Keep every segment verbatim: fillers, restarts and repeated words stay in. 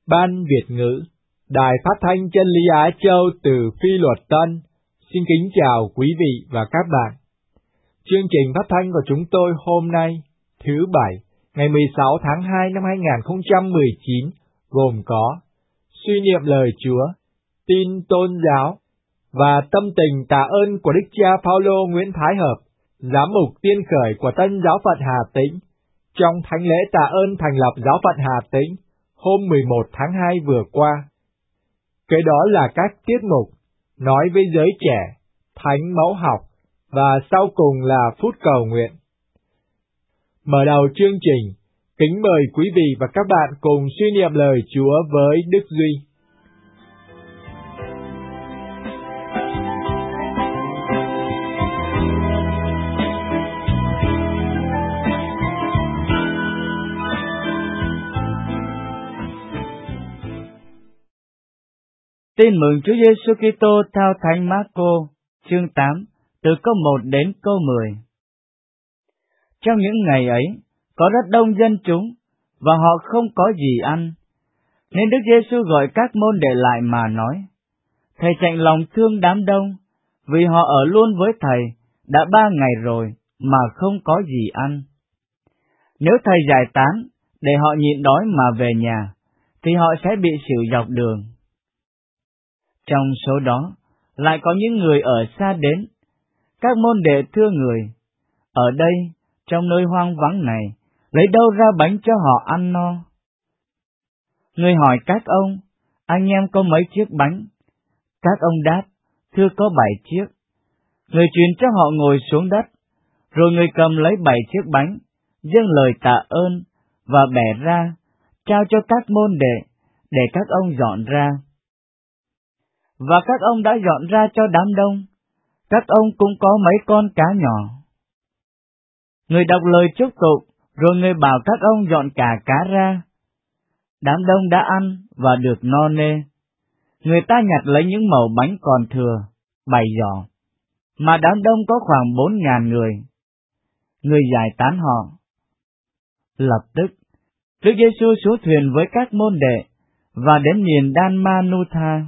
Ban Việt ngữ, Đài Phát thanh Chân lý Á Châu từ Phi Luật Tân, xin kính chào quý vị và các bạn. Chương trình phát thanh của chúng tôi hôm nay, thứ Bảy, ngày mười sáu tháng hai năm hai nghìn không trăm mười chín, gồm có suy niệm lời Chúa, tin tôn giáo và tâm tình tạ ơn của Đức cha Phaolô Nguyễn Thái Hợp, giám mục tiên khởi của Tân Giáo phận Hà Tĩnh, trong thánh lễ tạ ơn thành lập Giáo phận Hà Tĩnh hôm mười một tháng hai vừa qua. Kế đó là các tiết mục nói với giới trẻ, thánh mẫu học và sau cùng là phút cầu nguyện. Mở đầu chương trình, kính mời quý vị và các bạn cùng suy niệm lời Chúa với Đức Duy. Tin mừng Chúa Giêsu Kitô theo Thánh Mác-cô, chương tám, từ câu một đến câu mười. Trong những ngày ấy, có rất đông dân chúng, và họ không có gì ăn. Nên Đức Giêsu gọi các môn đệ lại mà nói: Thầy chạnh lòng thương đám đông, vì họ ở luôn với Thầy đã ba ngày rồi mà không có gì ăn. Nếu Thầy giải tán để họ nhịn đói mà về nhà, thì họ sẽ bị xỉu dọc đường. Trong số đó, lại có những người ở xa đến. Các môn đệ thưa người: Ở đây, trong nơi hoang vắng này, lấy đâu ra bánh cho họ ăn no? Người hỏi các ông: Anh em có mấy chiếc bánh? Các ông đáp: Thưa, có bảy chiếc. Người truyền cho họ ngồi xuống đất, rồi người cầm lấy bảy chiếc bánh, dâng lời tạ ơn và bẻ ra, trao cho các môn đệ để các ông dọn ra. Và các ông đã dọn ra cho đám đông. Các ông cũng có mấy con cá nhỏ. Người đọc lời chúc tụng, rồi người bảo các ông dọn cả cá ra. Đám đông đã ăn và được no nê. Người ta nhặt lấy những mẩu bánh còn thừa, bảy giỏ, mà đám đông có khoảng bốn ngàn người. Người giải tán họ. Lập tức, Đức Giêsu xuống thuyền với các môn đệ và đến miền Dan-ma-nu-tha.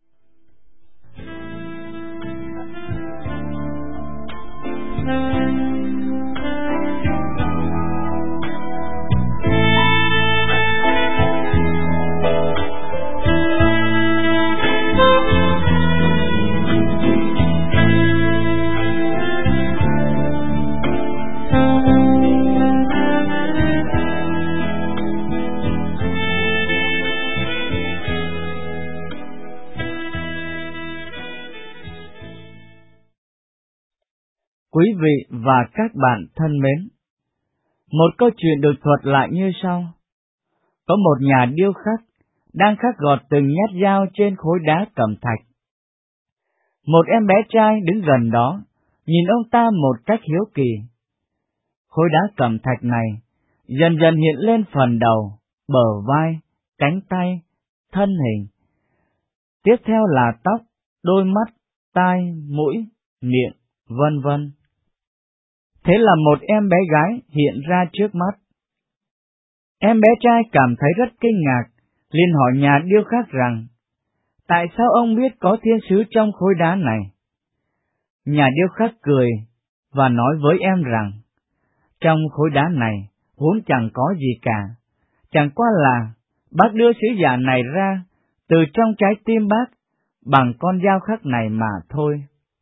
Quý vị và các bạn thân mến, một câu chuyện được thuật lại như sau. Có một nhà điêu khắc đang khắc gọt từng nhát dao trên khối đá cẩm thạch. Một em bé trai đứng gần đó, nhìn ông ta một cách hiếu kỳ. Khối đá cẩm thạch này dần dần hiện lên phần đầu, bờ vai, cánh tay, thân hình. Tiếp theo là tóc, đôi mắt, tai, mũi, miệng, vân vân. Thế là một em bé gái hiện ra trước mắt. Em bé trai cảm thấy rất kinh ngạc, liền hỏi nhà điêu khắc rằng: Tại sao ông biết có thiên sứ trong khối đá này? Nhà điêu khắc cười và nói với em rằng: Trong khối đá này vốn chẳng có gì cả, chẳng qua là bác đưa sứ giả này ra từ trong trái tim bác bằng con dao khắc này mà thôi.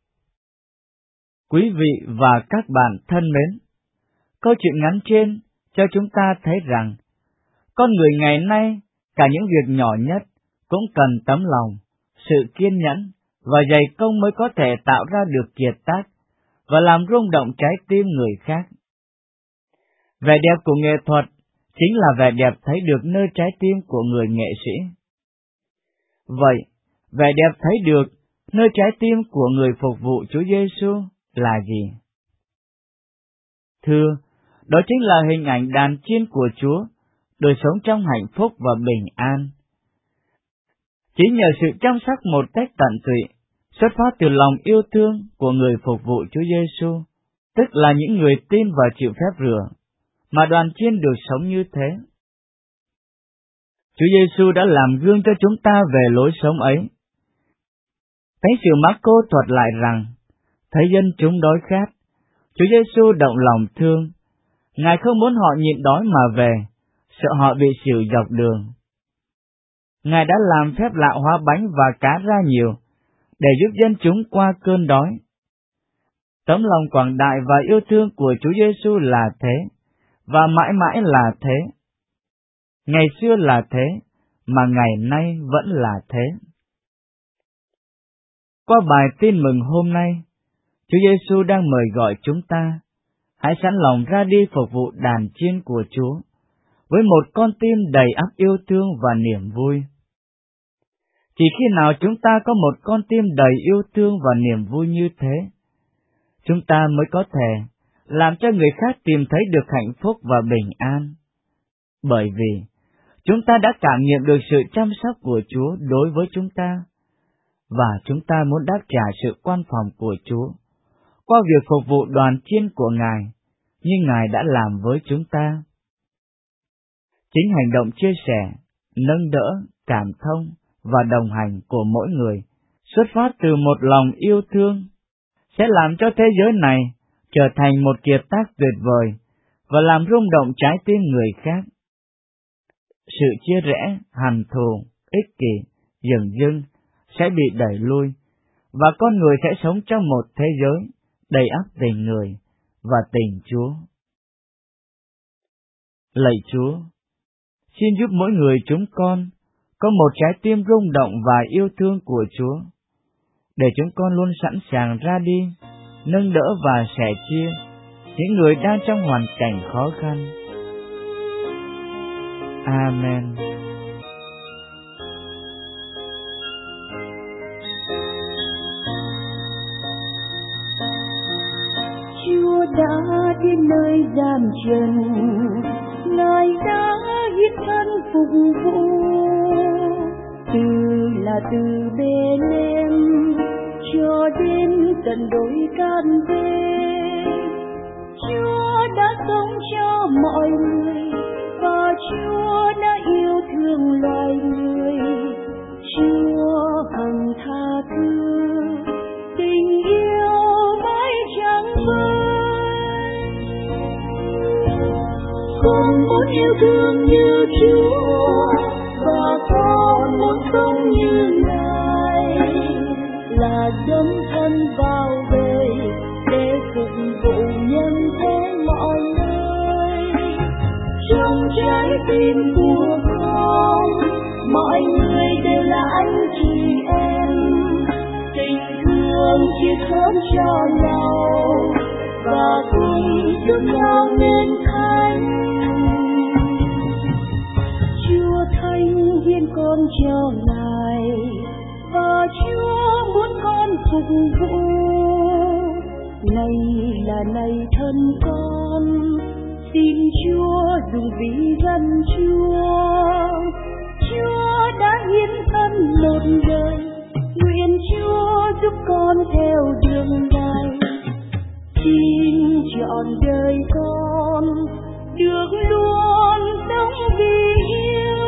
Quý vị và các bạn thân mến, câu chuyện ngắn trên cho chúng ta thấy rằng con người ngày nay, cả những việc nhỏ nhất cũng cần tấm lòng, sự kiên nhẫn và dày công mới có thể tạo ra được kiệt tác và làm rung động trái tim người khác. Vẻ đẹp của nghệ thuật chính là vẻ đẹp thấy được nơi trái tim của người nghệ sĩ. Vậy, vẻ đẹp thấy được nơi trái tim của người phục vụ Chúa Giêsu là gì? Thưa, đó chính là hình ảnh đàn chiên của Chúa, đời sống trong hạnh phúc và bình an. Chỉ nhờ sự chăm sóc một cách tận tụy, xuất phát từ lòng yêu thương của người phục vụ Chúa Giêsu, tức là những người tin và chịu phép rửa, mà đoàn chiên được sống như thế. Chúa Giêsu đã làm gương cho chúng ta về lối sống ấy. Thánh sử Mác-cô thuật lại rằng, thấy dân chúng đói khát, Chúa Giêsu động lòng thương. Ngài không muốn họ nhịn đói mà về, sợ họ bị xỉu dọc đường. Ngài đã làm phép lạ hóa bánh và cá ra nhiều, để giúp dân chúng qua cơn đói. Tấm lòng quảng đại và yêu thương của Chúa Giêsu là thế, và mãi mãi là thế. Ngày xưa là thế, mà ngày nay vẫn là thế. Qua bài tin mừng hôm nay, Chúa Giêsu đang mời gọi chúng ta, hãy sẵn lòng ra đi phục vụ đàn chiên của Chúa, với một con tim đầy ắp yêu thương và niềm vui. Chỉ khi nào chúng ta có một con tim đầy yêu thương và niềm vui như thế, chúng ta mới có thể làm cho người khác tìm thấy được hạnh phúc và bình an. Bởi vì chúng ta đã cảm nhận được sự chăm sóc của Chúa đối với chúng ta, và chúng ta muốn đáp trả sự quan phòng của Chúa qua việc phục vụ đoàn chiên của Ngài, như Ngài đã làm với chúng ta. Chính hành động chia sẻ, nâng đỡ, cảm thông và đồng hành của mỗi người, xuất phát từ một lòng yêu thương, sẽ làm cho thế giới này trở thành một kiệt tác tuyệt vời và làm rung động trái tim người khác. Sự chia rẽ, hằn thù, ích kỷ, dửng dưng sẽ bị đẩy lui, và con người sẽ sống trong một thế giới đầy ắp tình người và tình Chúa. Lạy Chúa, xin giúp mỗi người chúng con có một trái tim rung động và yêu thương của Chúa, để chúng con luôn sẵn sàng ra đi, nâng đỡ và sẻ chia những người đang trong hoàn cảnh khó khăn. Amen. Chúa đã đến nơi giam trần, Ngài đã hiến thân phục vụ. Từ là từ Bê-lêm cho đến tận đồi Can-vê, Chúa đã sống cho mọi người, và Chúa đã yêu thương loài người. Chúa hằng tha thứ, tình yêu mãi chẳng phai. Con muốn yêu thương như Chúa, và con muốn sống như Ngài, là dấn thân vào đời để phục vụ nhân thế mọi nơi. Trong trái tim của con, mọi người đều là anh chị em, tình thương chia sớt cho nhau, và cùng giúp nhau nên thánh. Chúa thánh hiến con cho Ngài, và Chúa muốn con phục vụ. Này là này thân con, xin Chúa dùng vì dân Chúa. Chúa đã hiến thân một đời, nguyện Chúa giúp con theo đường Ngài. Xin chọn đời con được luôn sống vì yêu.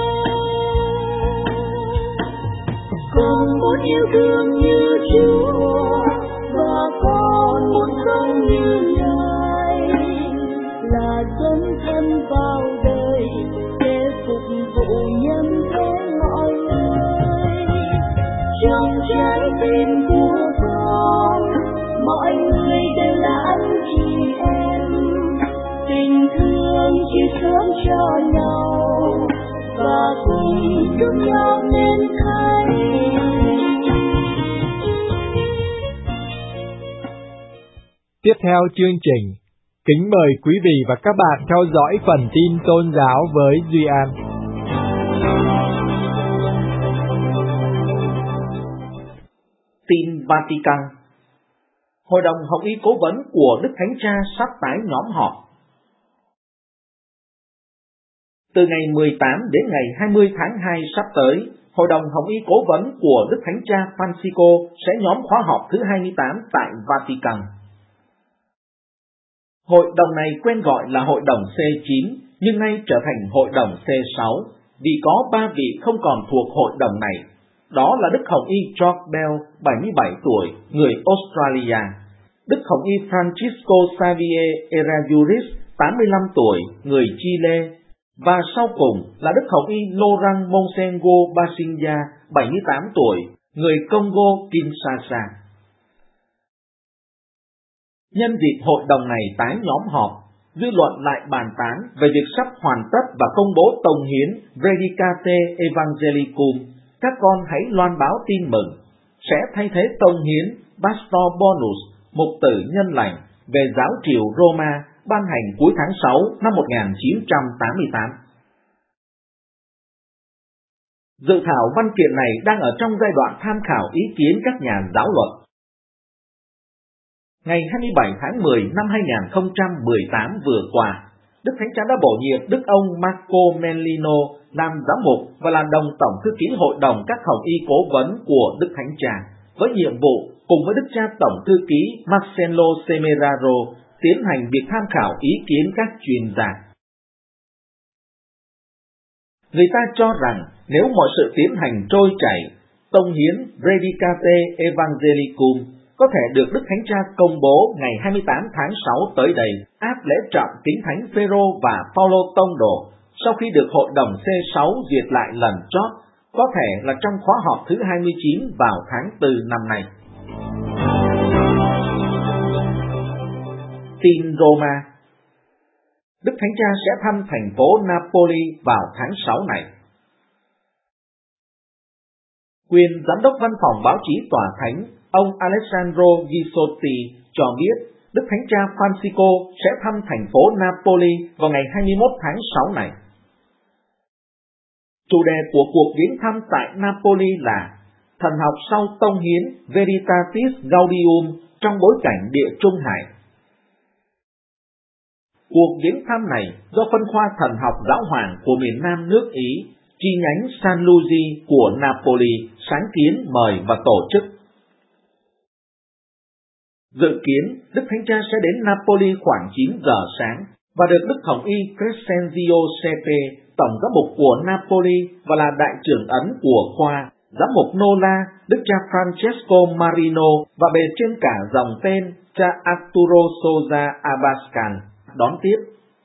Con muốn yêu thương như Chúa, và con muốn sống như Ngài, là dấn thân vào đời để phục vụ nhân thế mọi người. Trong trái tim của con, mọi người đều là anh chị em, tình thương chia sớt cho nhau, và cùng giúp nhau nên thánh. Tiếp theo chương trình, kính mời quý vị và các bạn theo dõi phần tin tôn giáo với Duy An. Tin Vatican. Hội đồng Hồng y Cố vấn của Đức Thánh Cha sắp tái nhóm họp. Từ ngày mười tám đến ngày hai mươi tháng hai sắp tới, Hội đồng Hồng y Cố vấn của Đức Thánh Cha Francisco sẽ nhóm khóa họp thứ hai mươi tám tại Vatican. Hội đồng này quen gọi là Hội đồng C chín, nhưng nay trở thành Hội đồng C sáu, vì có ba vị không còn thuộc hội đồng này. Đó là Đức Hồng Y George Bell, bảy mươi bảy tuổi, người Australia, Đức Hồng Y Francisco Xavier Errázuriz, tám mươi lăm tuổi, người Chile, và sau cùng là Đức Hồng Y Laurent Monsengo Basinga, bảy mươi tám tuổi, người Congo Kinshasa. Nhân dịp hội đồng này tái nhóm họp, dư luận lại bàn tán về việc sắp hoàn tất và công bố tông hiến Predicate Evangelicum, các con hãy loan báo tin mừng, sẽ thay thế tông hiến Pastor Bonus, mục tử nhân lành, về giáo triều Roma ban hành cuối tháng sáu năm một nghìn chín trăm tám mươi tám. Dự thảo văn kiện này đang ở trong giai đoạn tham khảo ý kiến các nhà giáo luận. Ngày hai mươi bảy tháng mười năm hai nghìn không trăm mười tám vừa qua, Đức Thánh Cha đã bổ nhiệm Đức ông Marco Mellino làm giám mục và là đồng tổng thư ký hội đồng các hồng y cố vấn của Đức Thánh Cha, với nhiệm vụ cùng với Đức cha tổng thư ký Marcelo Semeraro tiến hành việc tham khảo ý kiến các chuyên gia. Người ta cho rằng nếu mọi sự tiến hành trôi chảy, tông hiến Predicate Evangelicum có thể được Đức Thánh Cha công bố ngày hai mươi tám tháng sáu tới đây, áp lễ trọng kính thánh Phêrô và Phaolô tông đồ, sau khi được hội đồng C sáu duyệt lại lần chót, có thể là trong khóa họp thứ hai mươi chín vào tháng tư năm nay. Tin Roma. Đức Thánh Cha sẽ thăm thành phố Napoli vào tháng sáu này. Quyền giám đốc văn phòng báo chí tòa thánh, ông Alessandro Ghisotti cho biết Đức Thánh Cha Francisco sẽ thăm thành phố Napoli vào ngày hai mươi mốt tháng sáu này. Chủ đề của cuộc viếng thăm tại Napoli là Thần học sau tông hiến Veritatis Gaudium trong bối cảnh Địa Trung Hải. Cuộc viếng thăm này do phân khoa thần học giáo hoàng của miền Nam nước Ý, chi nhánh San Luigi của Napoli sáng kiến mời và tổ chức. Dự kiến, Đức Thánh Cha sẽ đến Napoli khoảng chín giờ sáng và được Đức Hồng Y Crescenzio Sepe, tổng giám mục của Napoli và là đại trưởng ấn của khoa, giám mục Nola, Đức cha Francesco Marino và bề trên cả dòng tên cha Arturo Sosa Abascal đón tiếp.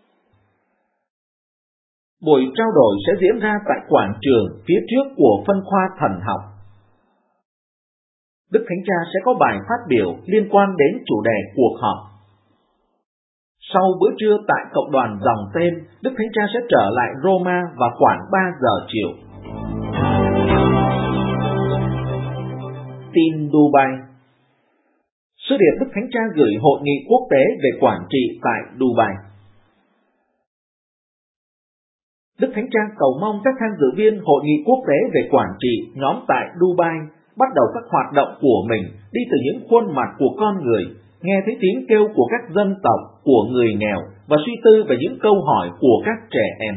Buổi trao đổi sẽ diễn ra tại quảng trường phía trước của phân khoa thần học. Đức Thánh Cha sẽ có bài phát biểu liên quan đến chủ đề cuộc họp. Sau bữa trưa tại cộng đoàn dòng tên, Đức Thánh Cha sẽ trở lại Roma vào khoảng ba giờ chiều. Tin Dubai. Sứ điệp Đức Thánh Cha gửi hội nghị quốc tế về quản trị tại Dubai. Đức Thánh Cha cầu mong các tham dự viên hội nghị quốc tế về quản trị nhóm tại Dubai bắt đầu các hoạt động của mình đi từ những khuôn mặt của con người, nghe thấy tiếng kêu của các dân tộc, của người nghèo và suy tư về những câu hỏi của các trẻ em.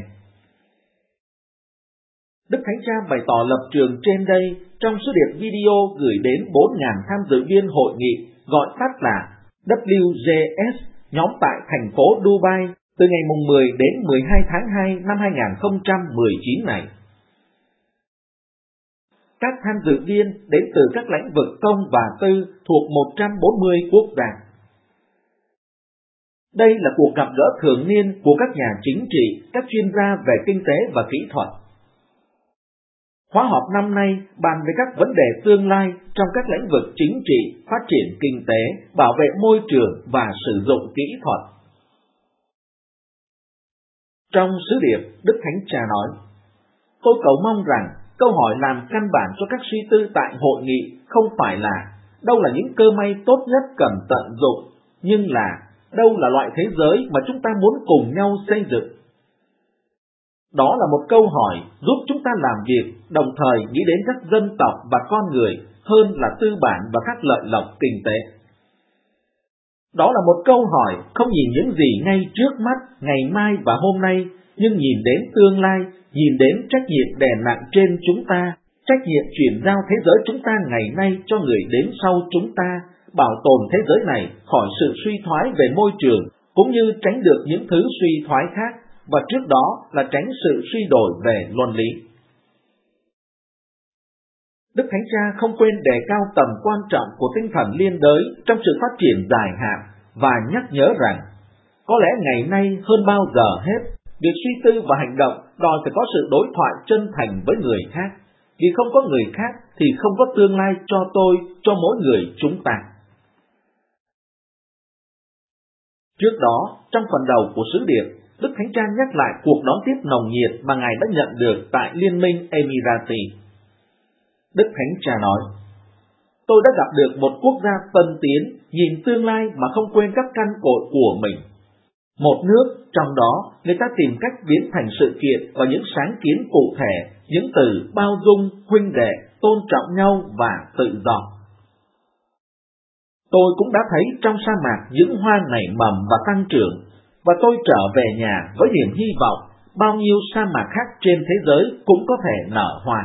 Đức Thánh Cha bày tỏ lập trường trên đây trong sứ điệp video gửi đến bốn nghìn tham dự viên hội nghị gọi tắt là W G S nhóm tại thành phố Dubai từ ngày mười đến mười hai tháng hai năm hai nghìn không trăm mười chín này. Các tham dự viên đến từ các lĩnh vực công và tư thuộc một trăm bốn mươi quốc gia. Đây là cuộc gặp gỡ thường niên của các nhà chính trị, các chuyên gia về kinh tế và kỹ thuật. Khóa họp năm nay bàn về các vấn đề tương lai trong các lĩnh vực chính trị, phát triển kinh tế, bảo vệ môi trường và sử dụng kỹ thuật. Trong sứ điệp, Đức Thánh Cha nói, tôi cầu mong rằng câu hỏi làm căn bản cho các suy tư tại hội nghị không phải là đâu là những cơ may tốt nhất cần tận dụng, nhưng là đâu là loại thế giới mà chúng ta muốn cùng nhau xây dựng. Đó là một câu hỏi giúp chúng ta làm việc, đồng thời nghĩ đến các dân tộc và con người hơn là tư bản và các lợi lộc kinh tế. Đó là một câu hỏi không nhìn những gì ngay trước mắt, ngày mai và hôm nay, nhưng nhìn đến tương lai, nhìn đến trách nhiệm đè nặng trên chúng ta, trách nhiệm chuyển giao thế giới chúng ta ngày nay cho người đến sau chúng ta, bảo tồn thế giới này khỏi sự suy thoái về môi trường, cũng như tránh được những thứ suy thoái khác, và trước đó là tránh sự suy đổi về luân lý. Đức Thánh Cha không quên đề cao tầm quan trọng của tinh thần liên đới trong sự phát triển dài hạn và nhắc nhớ rằng, có lẽ ngày nay hơn bao giờ hết, việc suy tư và hành động đòi phải có sự đối thoại chân thành với người khác, vì không có người khác thì không có tương lai cho tôi, cho mỗi người chúng ta. Trước đó, trong phần đầu của sứ điệp, Đức Thánh Cha nhắc lại cuộc đón tiếp nồng nhiệt mà Ngài đã nhận được tại Liên minh Emirati. Đức Thánh Cha nói, tôi đã gặp được một quốc gia tân tiến, nhìn tương lai mà không quên các căn cội của mình. Một nước, trong đó, người ta tìm cách biến thành sự kiện và những sáng kiến cụ thể, những từ bao dung, huynh đệ, tôn trọng nhau và tự do. Tôi cũng đã thấy trong sa mạc những hoa nảy mầm và tăng trưởng, và tôi trở về nhà với niềm hy vọng bao nhiêu sa mạc khác trên thế giới cũng có thể nở hoa.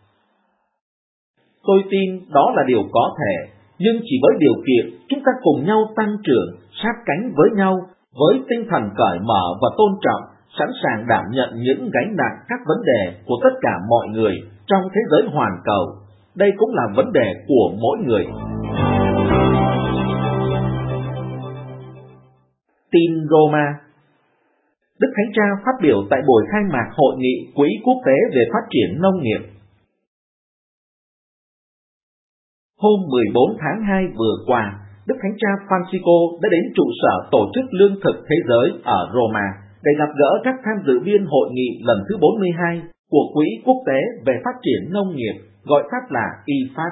Tôi tin đó là điều có thể, nhưng chỉ với điều kiện chúng ta cùng nhau tăng trưởng, sát cánh với nhau, với tinh thần cởi mở và tôn trọng, sẵn sàng đảm nhận những gánh nặng các vấn đề của tất cả mọi người trong thế giới hoàn cầu. Đây cũng là vấn đề của mỗi người. Tin Roma. Đức Thánh Cha phát biểu tại buổi khai mạc Hội nghị Quỹ Quốc tế về Phát triển Nông nghiệp. Hôm mười bốn tháng hai vừa qua, Đức Thánh Cha Francisco đã đến trụ sở Tổ chức Lương thực Thế giới ở Roma để gặp gỡ các tham dự viên hội nghị lần thứ bốn mươi hai của Quỹ Quốc tế về Phát triển Nông nghiệp, gọi tắt là i phát.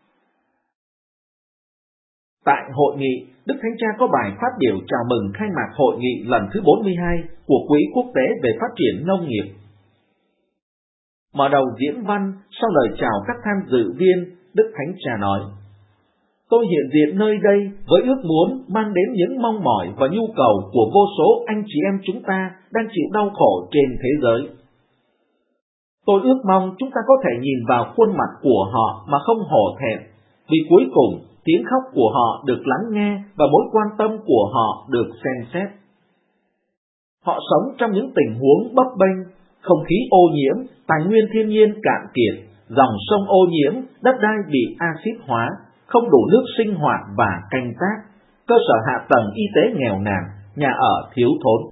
Tại hội nghị, Đức Thánh Cha có bài phát biểu chào mừng khai mạc hội nghị lần thứ bốn mươi hai của Quỹ Quốc tế về Phát triển Nông nghiệp. Mở đầu diễn văn, sau lời chào các tham dự viên, Đức Thánh Cha nói, tôi hiện diện nơi đây với ước muốn mang đến những mong mỏi và nhu cầu của vô số anh chị em chúng ta đang chịu đau khổ trên thế giới. Tôi ước mong chúng ta có thể nhìn vào khuôn mặt của họ mà không hổ thẹn, vì cuối cùng tiếng khóc của họ được lắng nghe và mối quan tâm của họ được xem xét. Họ sống trong những tình huống bấp bênh, không khí ô nhiễm, tài nguyên thiên nhiên cạn kiệt, dòng sông ô nhiễm, đất đai bị axit hóa, không đủ nước sinh hoạt và canh tác, cơ sở hạ tầng y tế nghèo nàn, nhà ở thiếu thốn.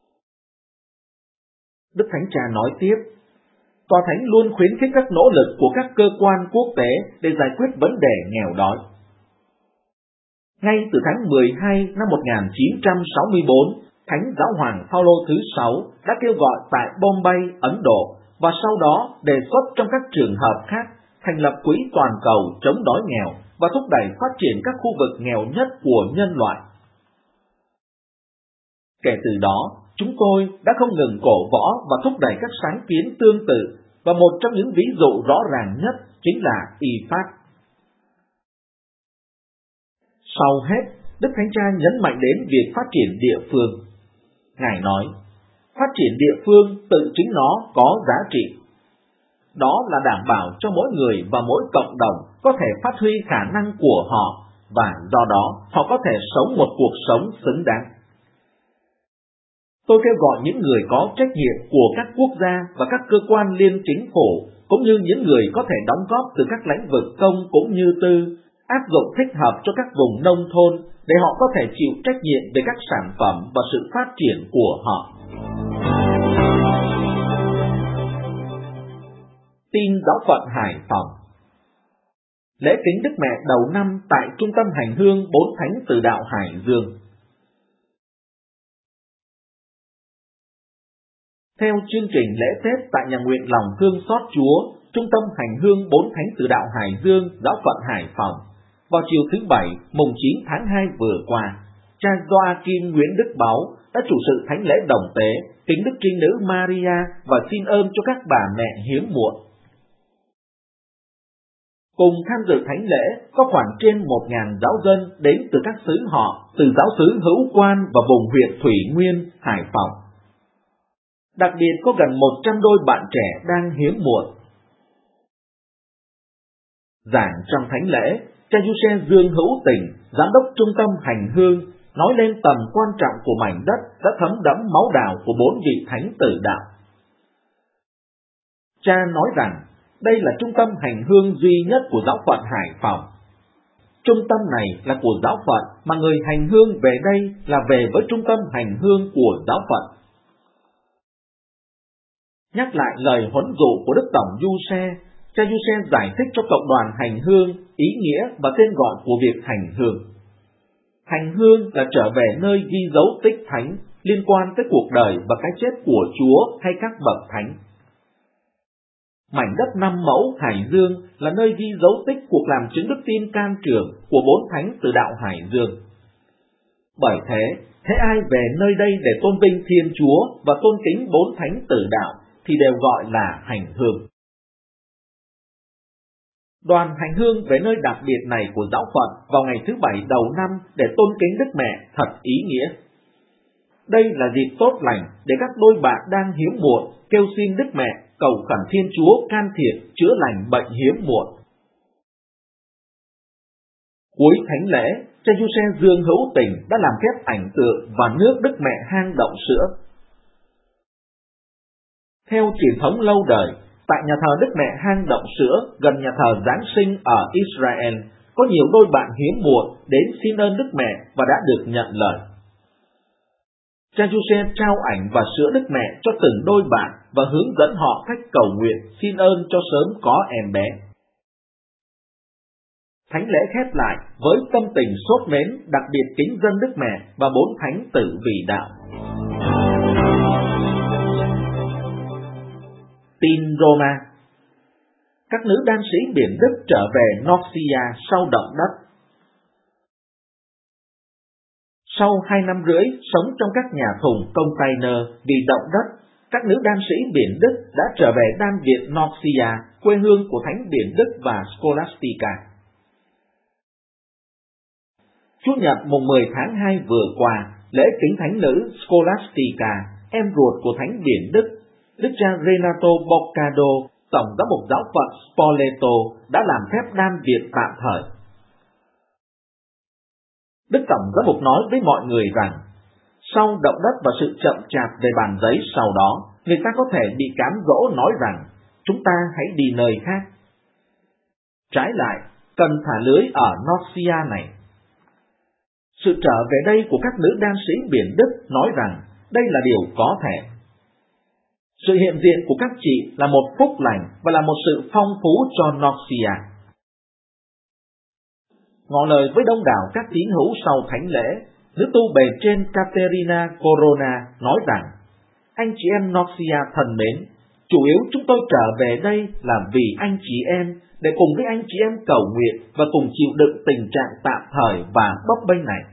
Đức Thánh Cha nói tiếp, Tòa Thánh luôn khuyến khích các nỗ lực của các cơ quan quốc tế để giải quyết vấn đề nghèo đói. Ngay từ tháng mười hai năm một nghìn chín trăm sáu mươi tư, Thánh Giáo hoàng Phaolô thứ sáu đã kêu gọi tại Bombay, Ấn Độ, và sau đó đề xuất trong các trường hợp khác thành lập quỹ toàn cầu chống đói nghèo và thúc đẩy phát triển các khu vực nghèo nhất của nhân loại. Kể từ đó, chúng tôi đã không ngừng cổ võ và thúc đẩy các sáng kiến tương tự, và một trong những ví dụ rõ ràng nhất chính là i phát. Sau hết, Đức Thánh Cha nhấn mạnh đến việc phát triển địa phương. Ngài nói, phát triển địa phương tự chính nó có giá trị. Đó là đảm bảo cho mỗi người và mỗi cộng đồng có thể phát huy khả năng của họ, và do đó họ có thể sống một cuộc sống xứng đáng. Tôi kêu gọi những người có trách nhiệm của các quốc gia và các cơ quan liên chính phủ, cũng như những người có thể đóng góp từ các lĩnh vực công cũng như tư, áp dụng thích hợp cho các vùng nông thôn để họ có thể chịu trách nhiệm về các sản phẩm và sự phát triển của họ. Tin Giáo phận Hải Phòng. Lễ kính Đức Mẹ đầu năm tại Trung tâm Hành hương Bốn Thánh Từ Đạo Hải Dương. Theo chương trình lễ Tết tại nhà nguyện Lòng Thương Xót Chúa, Trung tâm Hành hương Bốn Thánh Từ Đạo Hải Dương, Giáo phận Hải Phòng, vào chiều thứ Bảy, mùng chín tháng hai vừa qua, cha Gioachin Nguyễn Đức Báu đã chủ sự thánh lễ đồng tế, kính Đức Trinh Nữ Maria và xin ơn cho các bà mẹ hiếm muộn. Cùng tham dự thánh lễ có khoảng trên một nghìn giáo dân đến từ các xứ họ, từ giáo xứ Hữu Quan và vùng huyện Thủy Nguyên, Hải Phòng. Đặc biệt có gần một trăm đôi bạn trẻ đang hiếm muộn. Giảng trong thánh lễ, cha Giuse Dương Hữu Tình, giám đốc Trung tâm Hành hương, nói lên tầm quan trọng của mảnh đất đã thấm đẫm máu đào của bốn vị thánh tử đạo. Cha nói rằng đây là trung tâm hành hương duy nhất của giáo phận Hải Phòng. Trung tâm này là của giáo phận, mà người hành hương về đây là về với trung tâm hành hương của giáo phận. Nhắc lại lời huấn dụ của Đức Tổng Du-xe, cha Du-xe giải thích cho cộng đoàn hành hương ý nghĩa và tên gọi của việc hành hương. Hành hương là trở về nơi ghi dấu tích thánh liên quan tới cuộc đời và cái chết của Chúa hay các bậc thánh. Mảnh đất năm mẫu Hải Dương là nơi ghi dấu tích cuộc làm chứng đức tin can trường của bốn thánh từ đạo Hải Dương. Bởi thế, thế ai về nơi đây để tôn vinh Thiên Chúa và tôn kính bốn thánh tử đạo thì đều gọi là hành hương. Đoàn hành hương về nơi đặc biệt này của giáo phận vào ngày thứ bảy đầu năm để tôn kính Đức Mẹ thật ý nghĩa. Đây là dịp tốt lành để các đôi bạn đang hiếm muộn kêu xin Đức Mẹ cầu khẩn Thiên Chúa can thiệp chữa lành bệnh hiếm muộn. Cuối thánh lễ, cha Du-xe Dương Hữu Tình đã làm phép ảnh tượng và nước Đức Mẹ hang động sữa. Theo truyền thống lâu đời, tại nhà thờ Đức Mẹ hang động sữa gần nhà thờ Giáng sinh ở Israel, có nhiều đôi bạn hiếm muộn đến xin ơn Đức Mẹ và đã được nhận lời. Cha Du-xe trao ảnh và sữa Đức Mẹ cho từng đôi bạn và hướng dẫn họ cách cầu nguyện xin ơn cho sớm có em bé. Thánh lễ khép lại với tâm tình sốt mến đặc biệt kính dân Đức Mẹ và bốn thánh tử vì đạo. Tin Roma. Các nữ đan sĩ biển Đức trở về Norcia sau động đất. Sau hai năm rưỡi sống trong các nhà thùng container vì động đất, các nữ đan sĩ biển Đức đã trở về đan viện Norcia, quê hương của thánh biển Đức và Scholastica. Chủ nhật mùng mười tháng hai vừa qua, lễ kính thánh nữ Scholastica, em ruột của thánh biển Đức, Đức cha Renato Boccado, tổng giám mục giáo phận Spoleto đã làm phép đan viện tạm thời. Đức tổng giám mục nói với mọi người rằng, sau động đất và sự chậm chạp về bàn giấy sau đó, người ta có thể bị cám dỗ nói rằng, chúng ta hãy đi nơi khác. Trái lại, cần thả lưới ở Norcia này. Sự trở về đây của các nữ đan sĩ biển Đức nói rằng, đây là điều có thể. Sự hiện diện của các chị là một phúc lành và là một sự phong phú cho Norcia. Ngỏ lời với đông đảo các tín hữu sau thánh lễ, nữ tu bề trên Caterina Corona nói rằng, anh chị em Norcia thân mến, chủ yếu chúng tôi trở về đây là vì anh chị em, để cùng với anh chị em cầu nguyện và cùng chịu đựng tình trạng tạm thời và bấp bênh này.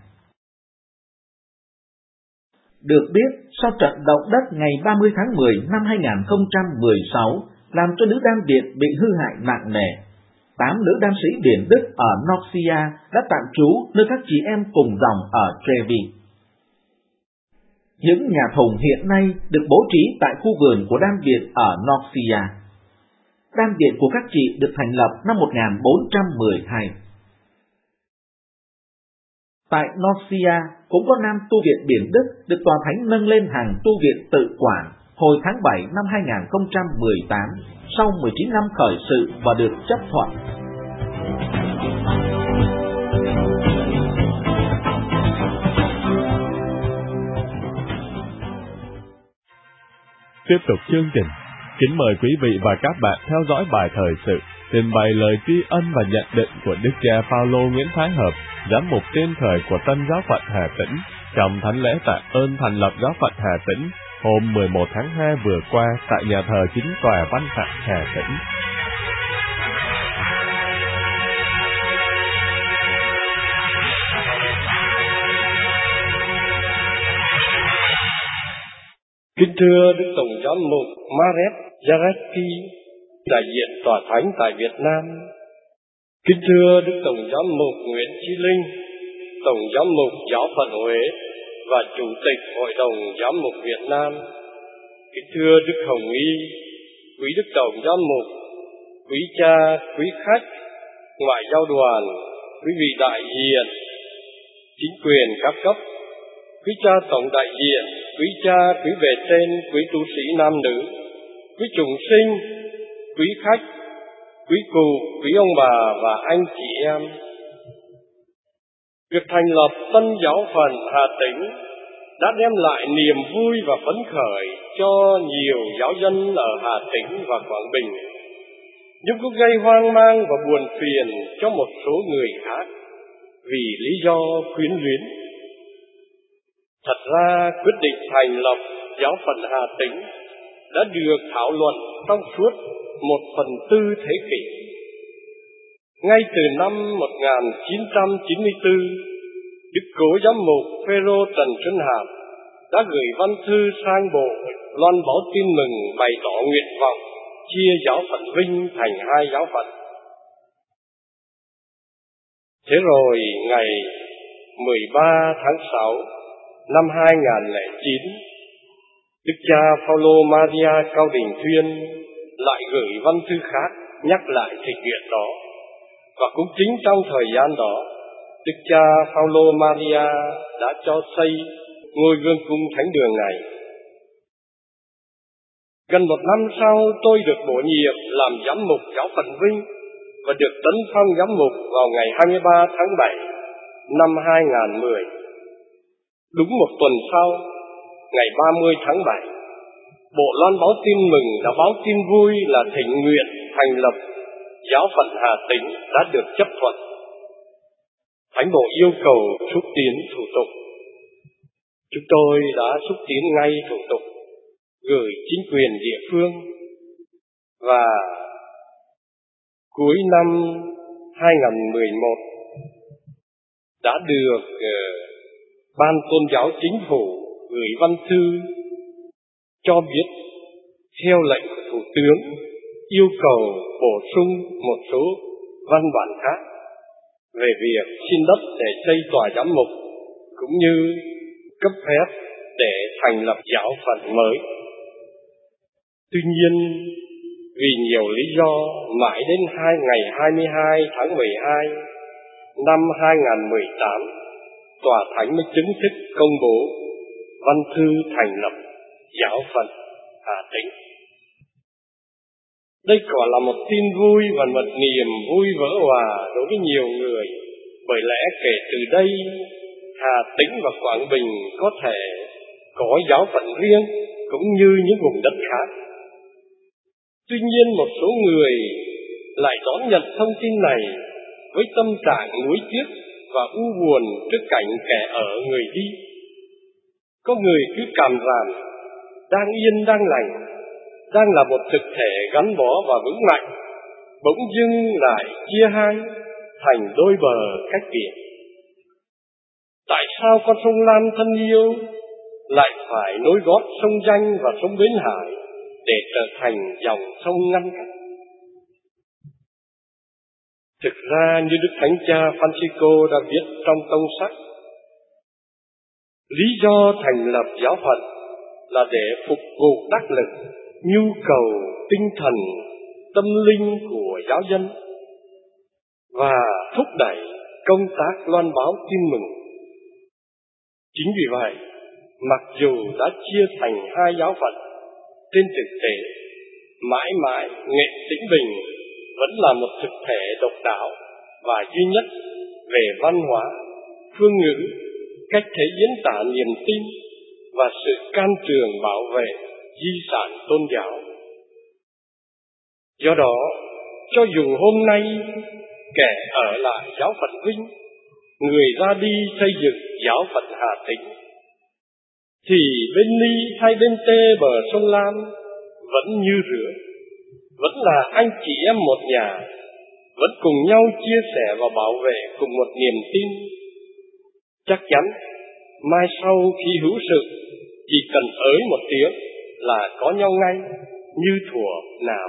Được biết, sau trận động đất ngày ba mươi tháng mười năm hai nghìn không trăm mười sáu, làm cho nữ đan viện bị hư hại nặng nề, tám nữ đan sĩ biển Đức ở Norcia đã tạm trú nơi các chị em cùng dòng ở Trevi. Những nhà thùng hiện nay được bố trí tại khu vườn của đan viện ở Norcia. Đan viện của các chị được thành lập năm một nghìn bốn trăm mười hai. Tại Norcia cũng có nam tu viện biển Đức được tòa thánh nâng lên hàng tu viện tự quản hồi tháng bảy năm hai nghìn không trăm mười tám, sau mười chín năm khởi sự và được chấp thuận. Tiếp tục chương trình, kính mời quý vị và các bạn theo dõi bài thời sự trình bày lời tri ân và nhận định của Đức cha Phaolô Nguyễn Thái Hợp, giám mục tiên khởi của Tân Giáo phận Hà Tĩnh, trong thánh lễ tạ ơn thành lập Giáo phận Hà Tĩnh hôm mười một tháng hai vừa qua tại nhà thờ chính tòa Văn Thạnh Hà Tĩnh. Kính thưa Đức Tổng Giám mục Marek Jarecki, đại diện tòa thánh tại Việt Nam. Kính thưa Đức Tổng Giám mục Nguyễn Chí Linh, Tổng Giám mục Giáo phận Huế và Chủ tịch Hội đồng Giám mục Việt Nam. Kính thưa Đức Hồng Y, quý Đức Tổng Giám mục, quý cha, quý khách, ngoại giao đoàn, quý vị đại diện, chính quyền các cấp quý cha tổng đại diện, quý cha, quý bề trên, quý tu sĩ nam nữ, quý chúng sinh, quý khách, quý cụ, quý ông bà và anh chị em. Việc thành lập Tân Giáo phận Hà Tĩnh đã đem lại niềm vui và phấn khởi cho nhiều giáo dân ở Hà Tĩnh và Quảng Bình, nhưng cũng gây hoang mang và buồn phiền cho một số người khác vì lý do quyến luyến. Thật ra, quyết định thành lập Giáo phận Hà Tĩnh đã được thảo luận trong suốt một phần tư thế kỷ. Ngay từ năm một nghìn chín trăm chín mươi tư, Đức Cố Giám mục Phêrô Trần Xuân Hạp đã gửi văn thư sang Bộ loan báo tin mừng bày tỏ nguyện vọng chia Giáo phận Vinh thành hai giáo phận. Thế rồi ngày mười ba tháng sáu năm hai nghìn lẻ chín, Đức cha Phaolô Maria Cao Đình Thuyên lại gửi văn thư khác nhắc lại thịnh nguyện đó, và cũng chính trong thời gian đó, Đức cha Phaolô Maria đã cho xây ngôi vương cung thánh đường này. Gần một năm sau, tôi được bổ nhiệm làm giám mục Giáo phận Vinh và được tấn phong giám mục vào ngày hai mươi ba tháng bảy năm hai nghìn mười. Đúng một tuần sau, ngày ba mươi tháng bảy, Bộ loan báo tin mừng đã báo tin vui là thỉnh nguyện thành lập Giáo phận Hà Tĩnh đã được chấp thuận. Thánh bộ yêu cầu xúc tiến thủ tục. Chúng tôi đã xúc tiến ngay thủ tục, gửi chính quyền địa phương, và cuối năm hai nghìn mười một đã được uh, Ban Tôn giáo Chính phủ gửi văn thư cho biết theo lệnh của Thủ tướng yêu cầu bổ sung một số văn bản khác về việc xin đất để xây tòa giám mục cũng như cấp phép để thành lập giáo phận mới. Tuy nhiên, vì nhiều lý do, mãi đến hai ngày hai mươi hai tháng mười hai năm hai nghìn mười tám, Tòa Thánh mới chính thức công bố văn thư thành lập Giáo phận Hà Tĩnh. Đây quả là một tin vui và một niềm vui vỡ òa đối với nhiều người, bởi lẽ kể từ đây, Hà Tĩnh và Quảng Bình có thể có giáo phận riêng cũng như những vùng đất khác. Tuy nhiên, một số người lại đón nhận thông tin này với tâm trạng nuối tiếc và u buồn trước cảnh kẻ ở người đi. Có người cứ cảm rằng đang yên đang lành, đang là một thực thể gắn bó và vững mạnh, bỗng dưng lại chia hai thành đôi bờ cách biệt. Tại sao con sông Lam thân yêu lại phải nối gót sông Danh và sông Bến Hải để trở thành dòng sông ngăn cách? Thực ra, như Đức Thánh Cha Francisco đã viết trong tông sách, lý do thành lập giáo phận là để phục vụ đắc lực nhu cầu tinh thần, tâm linh của giáo dân và thúc đẩy công tác loan báo tin mừng. Chính vì vậy, mặc dù đã chia thành hai giáo phận, trên thực tế, mãi mãi Nghệ Tĩnh Bình vẫn là một thực thể độc đáo và duy nhất về văn hóa, phương ngữ, cách thể diễn tả niềm tin và sự can trường bảo vệ di sản tôn giáo. Do đó, cho dù hôm nay kẻ ở lại giáo phận Vinh, người ra đi xây dựng giáo phận Hà Tĩnh, thì bên Ni hay bên Tê bờ sông Lam vẫn như rửa, vẫn là anh chị em một nhà, vẫn cùng nhau chia sẻ và bảo vệ cùng một niềm tin. Chắc chắn mai sau khi hữu sự, chỉ cần ới một tiếng là có nhau ngay như thuở nào.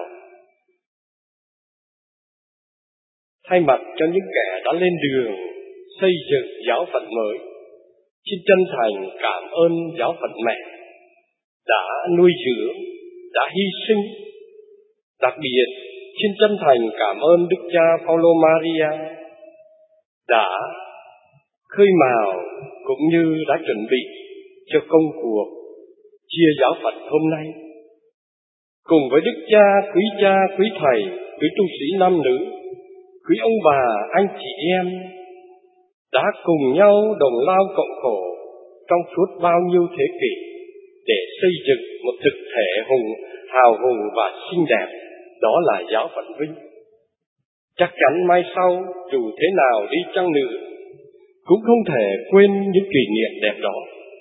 Thay mặt cho những kẻ đã lên đường xây dựng giáo phận mới, xin chân thành cảm ơn giáo phận mẹ đã nuôi dưỡng, đã hy sinh. Đặc biệt, xin chân thành cảm ơn Đức cha Phaolô Maria đã khơi mào cũng như đã chuẩn bị cho công cuộc chia giáo phận hôm nay. Cùng với đức cha, quý cha, quý thầy, quý tu sĩ nam nữ, quý ông bà, anh chị em đã cùng nhau đồng lao cộng khổ trong suốt bao nhiêu thế kỷ để xây dựng một thực thể hùng, hào hùng và xinh đẹp, đó là giáo phận Vinh. Chắc chắn mai sau dù thế nào đi chăng nữa cũng không thể quên những kỷ niệm đẹp đó.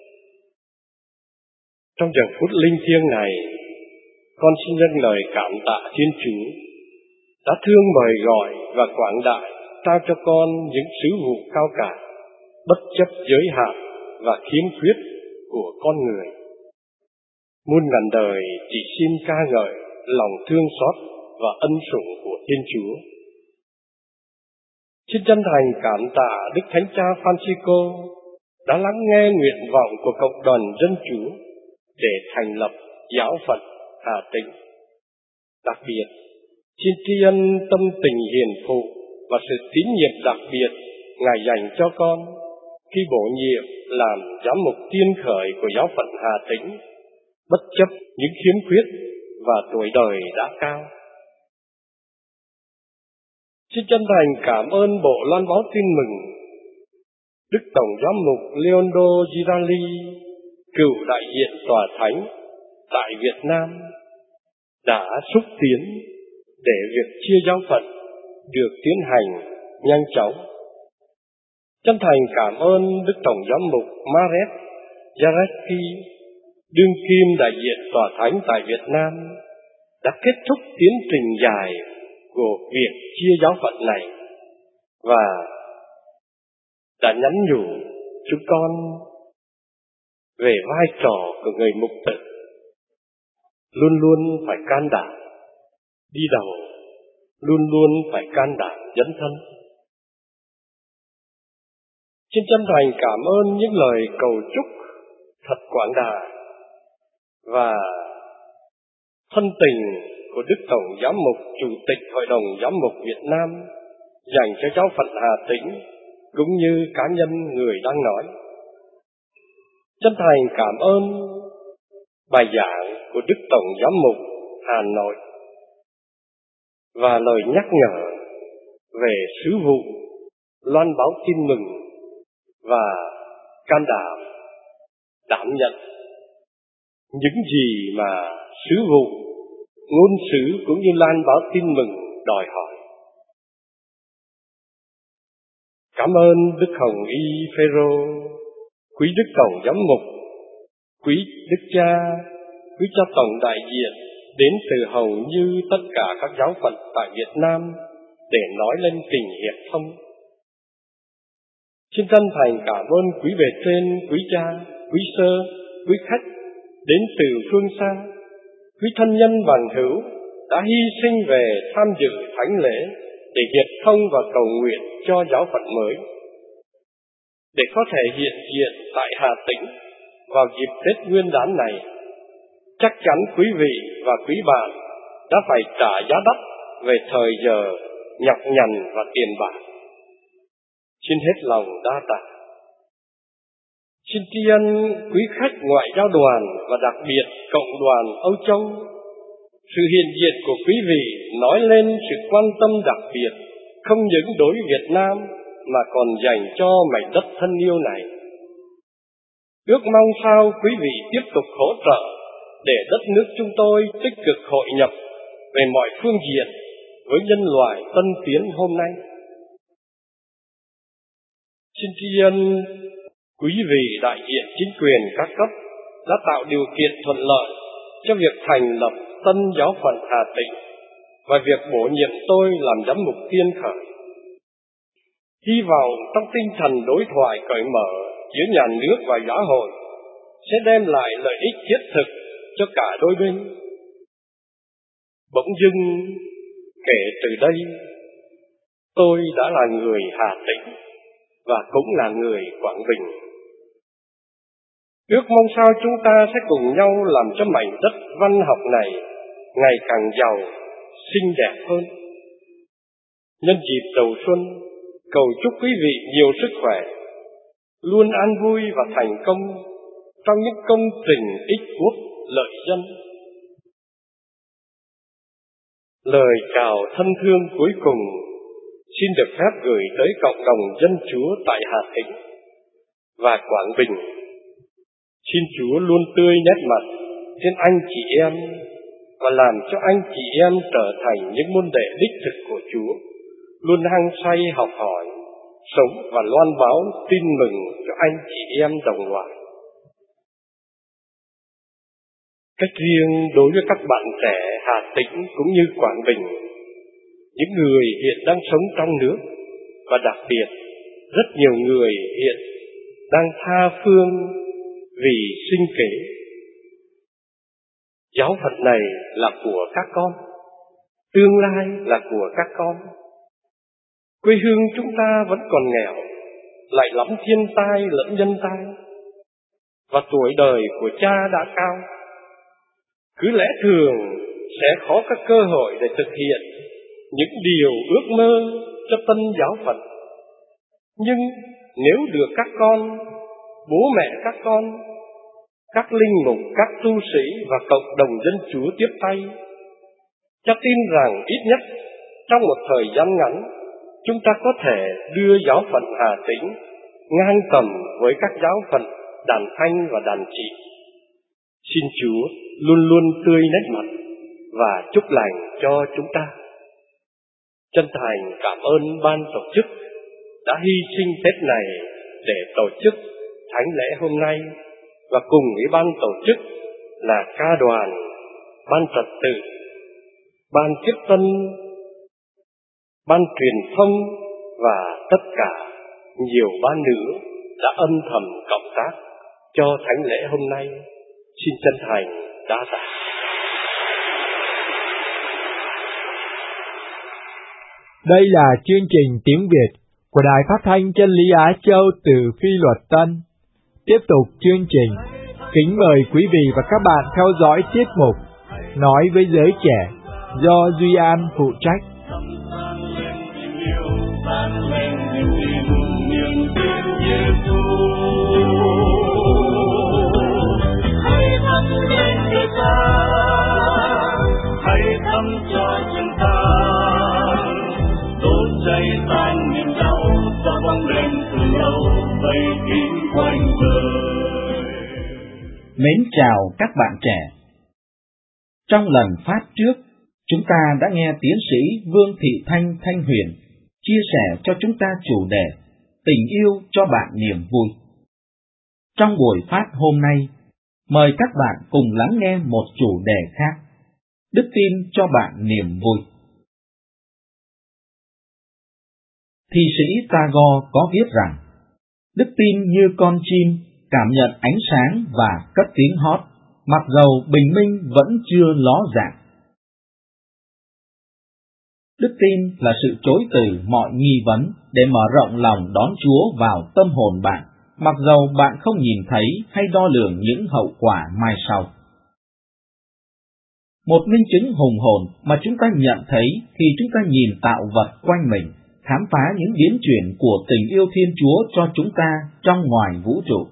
Trong giờ phút linh thiêng này, con xin dâng lời cảm tạ Thiên Chúa đã thương mời gọi và quảng đại trao cho con những sứ vụ cao cả, bất chấp giới hạn và khiếm khuyết của con người. Muôn ngàn đời chỉ xin ca ngợi lòng thương xót và ân sủng của Thiên Chúa. Xin chân thành cảm tạ Đức Thánh Cha Francisco đã lắng nghe nguyện vọng của cộng đoàn dân Chúa để thành lập giáo phận Hà Tĩnh. Đặc biệt, xin tri ân tâm tình hiền phụ và sự tín nhiệm đặc biệt Ngài dành cho con khi bổ nhiệm làm giám mục tiên khởi của giáo phận Hà Tĩnh, bất chấp những khiếm khuyết và tuổi đời đã cao. Xin chân thành cảm ơn Bộ Loan báo Tin Mừng, Đức Tổng giám mục Leandro Girali, cựu đại diện tòa thánh tại Việt Nam, đã xúc tiến để việc chia giáo phận được tiến hành nhanh chóng. Chân thành cảm ơn Đức Tổng giám mục Marek Jarecki, đương kim đại diện tòa thánh tại Việt Nam, đã kết thúc tiến trình dài của việc chia giáo phận này và đã nhắn nhủ chúng con về vai trò của người mục tử, luôn luôn phải can đảm đi đầu, luôn luôn phải can đảm dấn thân. Xin chân thành cảm ơn những lời cầu chúc thật quảng đại và thân tình của Đức Tổng giám mục Chủ tịch Hội đồng Giám mục Việt Nam dành cho giáo phận Hà Tĩnh cũng như cá nhân người đang nói. Chân thành cảm ơn bài giảng của Đức Tổng giám mục Hà Nội và lời nhắc nhở về sứ vụ loan báo tin mừng và can đảm đảm nhận những gì mà sứ vụ, ngôn sứ cũng như lan báo tin mừng đòi hỏi. Cảm ơn Đức Hồng Y Phêrô, quý Đức Tổng giám mục, quý Đức Cha, quý Cha Tổng đại diện đến từ hầu như tất cả các giáo phận tại Việt Nam để nói lên tình hiệp thông. Xin chân thành cảm ơn quý bề trên, quý cha, quý sơ, quý khách đến từ phương xa, quý thân nhân bằng hữu đã hy sinh về tham dự thánh lễ để hiệp thông và cầu nguyện cho giáo phận mới. Để có thể hiện diện tại Hà Tĩnh vào dịp Tết Nguyên đán này, chắc chắn quý vị và quý bạn đã phải trả giá đắt về thời giờ, nhọc nhằn và tiền bạc. Xin hết lòng đa tạ. Xin tri ân quý khách ngoại giao đoàn và đặc biệt cộng đoàn Âu Châu. Sự hiện diện của quý vị nói lên sự quan tâm đặc biệt không những đối với Việt Nam mà còn dành cho mảnh đất thân yêu này. Ước mong sao quý vị tiếp tục hỗ trợ để đất nước chúng tôi tích cực hội nhập về mọi phương diện với nhân loại tân tiến hôm nay. Xin tri ân quý vị đại diện chính quyền các cấp đã tạo điều kiện thuận lợi cho việc thành lập tân giáo phận Hà Tĩnh và việc bổ nhiệm tôi làm giám mục tiên khởi. Hy vọng trong tinh thần đối thoại cởi mở giữa nhà nước và giáo hội sẽ đem lại lợi ích thiết thực cho cả đôi bên. Bỗng dưng kể từ đây, tôi đã là người Hà Tĩnh và cũng là người Quảng Bình. Ước mong sao chúng ta sẽ cùng nhau làm cho mảnh đất văn học này ngày càng giàu, xinh đẹp hơn. Nhân dịp đầu xuân, cầu chúc quý vị nhiều sức khỏe, luôn an vui và thành công trong những công trình ích quốc lợi dân. Lời chào thân thương cuối cùng xin được phép gửi tới cộng đồng dân Chúa tại Hà Tĩnh và Quảng Bình. Xin Chúa luôn tươi nét mặt trên anh chị em và làm cho anh chị em trở thành những môn đệ đích thực của Chúa, luôn hăng say học hỏi, sống và loan báo tin mừng cho anh chị em đồng loại. Cách riêng đối với các bạn trẻ Hà Tĩnh cũng như Quảng Bình, những người hiện đang sống trong nước, và đặc biệt rất nhiều người hiện đang tha phương vì sinh kế. Giáo phận này là của các con, tương lai là của các con. Quê hương chúng ta vẫn còn nghèo, lại lắm thiên tai lẫn nhân tai, và tuổi đời của cha đã cao. Cứ lẽ thường sẽ khó có cơ hội để thực hiện những điều ước mơ cho tân giáo phận. Nhưng nếu được các con, bố mẹ các con, các linh mục, các tu sĩ và cộng đồng dân Chúa tiếp tay, cha tin rằng ít nhất trong một thời gian ngắn, chúng ta có thể đưa giáo phận Hà Tĩnh ngang tầm với các giáo phận Đàn Thanh và Đàn Trị. Xin Chúa luôn luôn tươi nét mặt và chúc lành cho chúng ta. Chân thành cảm ơn ban tổ chức đã hy sinh Tết này để tổ chức thánh lễ hôm nay, và cùng với ban tổ chức là ca đoàn, ban trật tự, ban tiếp tân, ban truyền thông và tất cả nhiều ban nữa đã âm thầm cộng tác cho thánh lễ hôm nay. Xin chân thành đa tạ. Đây là chương trình tiếng Việt của Đài Phát thanh Chân lý Á Châu từ Phi Luật Tân. Tiếp tục chương trình, kính mời quý vị và các bạn theo dõi tiết mục Nói với giới trẻ do Duy An phụ trách. Hãy thăm cho chúng ta đốt cháy tan niềm đau, cho bóng đèn từ lâu vây kín quanh đời. Mến chào các bạn trẻ. Trong lần phát trước, chúng ta đã nghe tiến sĩ Vương Thị Thanh Thanh Huyền chia sẻ cho chúng ta chủ đề Tình yêu cho bạn niềm vui. Trong buổi phát hôm nay, mời các bạn cùng lắng nghe một chủ đề khác, đức tin cho bạn niềm vui. Thi sĩ Tagore có viết rằng, đức tin như con chim cảm nhận ánh sáng và cất tiếng hót, mặc dầu bình minh vẫn chưa ló dạng. Đức tin là sự chối từ mọi nghi vấn để mở rộng lòng đón Chúa vào tâm hồn bạn, mặc dầu bạn không nhìn thấy hay đo lường những hậu quả mai sau. Một minh chứng hùng hồn mà chúng ta nhận thấy khi chúng ta nhìn tạo vật quanh mình, khám phá những biến chuyển của tình yêu Thiên Chúa cho chúng ta trong ngoài vũ trụ.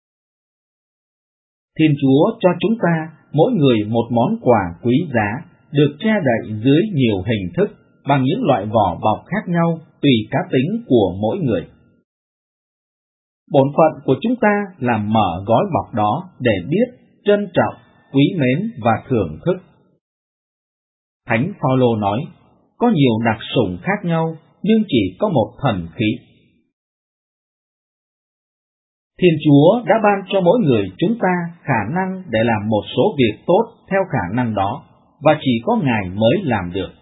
Thiên Chúa cho chúng ta mỗi người một món quà quý giá, được che đậy dưới nhiều hình thức bằng những loại vỏ bọc khác nhau tùy cá tính của mỗi người. Bổn phận của chúng ta là mở gói bọc đó để biết, trân trọng, quý mến và thưởng thức. Thánh Phaolô nói, có nhiều đặc sủng khác nhau nhưng chỉ có một thần khí. Thiên Chúa đã ban cho mỗi người chúng ta khả năng để làm một số việc tốt theo khả năng đó, và chỉ có Ngài mới làm được.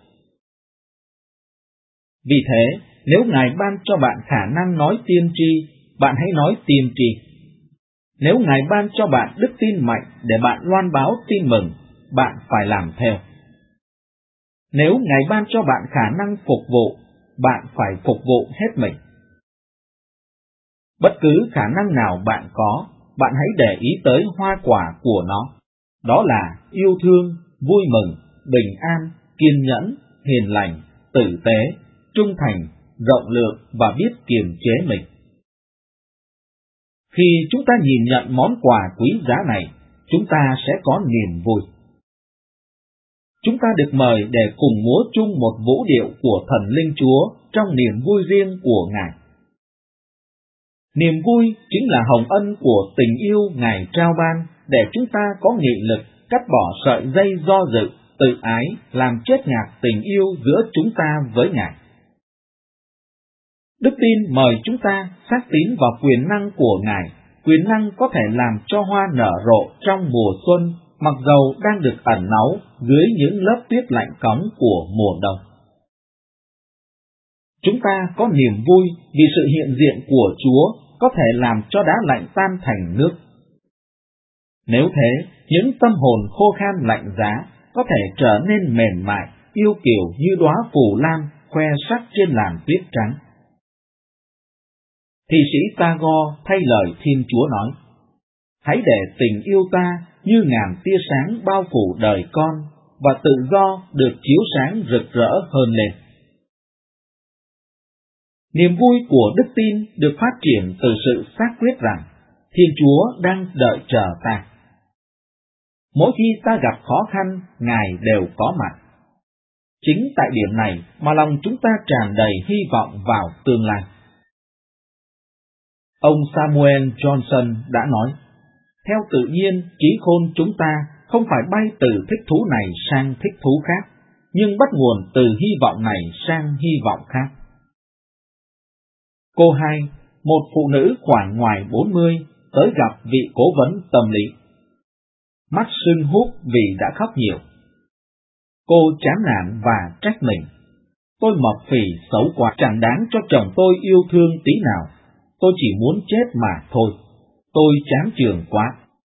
Vì thế, nếu Ngài ban cho bạn khả năng nói tiên tri, bạn hãy nói tiên tri. Nếu Ngài ban cho bạn đức tin mạnh để bạn loan báo tin mừng, bạn phải làm theo. Nếu Ngài ban cho bạn khả năng phục vụ, bạn phải phục vụ hết mình. Bất cứ khả năng nào bạn có, bạn hãy để ý tới hoa quả của nó. Đó là yêu thương, vui mừng, bình an, kiên nhẫn, hiền lành, tử tế, trung thành, rộng lượng và biết kiềm chế mình. Khi chúng ta nhìn nhận món quà quý giá này, chúng ta sẽ có niềm vui. Chúng ta được mời để cùng múa chung một vũ điệu của thần linh Chúa trong niềm vui riêng của Ngài. Niềm vui chính là hồng ân của tình yêu Ngài trao ban để chúng ta có nghị lực cắt bỏ sợi dây do dự, tự ái làm chết ngạt tình yêu giữa chúng ta với Ngài. Đức tin mời chúng ta xác tín vào quyền năng của Ngài, quyền năng có thể làm cho hoa nở rộ trong mùa xuân, mặc dầu đang được ẩn náu dưới những lớp tuyết lạnh cóng của mùa đông. Chúng ta có niềm vui vì sự hiện diện của Chúa có thể làm cho đá lạnh tan thành nước. Nếu thế, những tâm hồn khô khan lạnh giá có thể trở nên mềm mại, yêu kiều như đóa phù lan khoe sắc trên làn tuyết trắng. Thi sĩ Tagore thay lời Thiên Chúa nói: hãy để tình yêu ta như ngàn tia sáng bao phủ đời con, và tự do được chiếu sáng rực rỡ hơn lên. Niềm vui của đức tin được phát triển từ sự xác quyết rằng Thiên Chúa đang đợi chờ ta. Mỗi khi ta gặp khó khăn, Ngài đều có mặt. Chính tại điểm này mà lòng chúng ta tràn đầy hy vọng vào tương lai. Ông Samuel Johnson đã nói, theo tự nhiên, trí khôn chúng ta không phải bay từ thích thú này sang thích thú khác, nhưng bắt nguồn từ hy vọng này sang hy vọng khác. Cô hai, một phụ nữ khoảng ngoài bốn mươi, tới gặp vị cố vấn tâm lý. Mắt sưng húp vì đã khóc nhiều. Cô chán nản và trách mình. Tôi mập phì xấu quá, chẳng đáng cho chồng tôi yêu thương tí nào. Tôi chỉ muốn chết mà thôi. Tôi chán trường quá.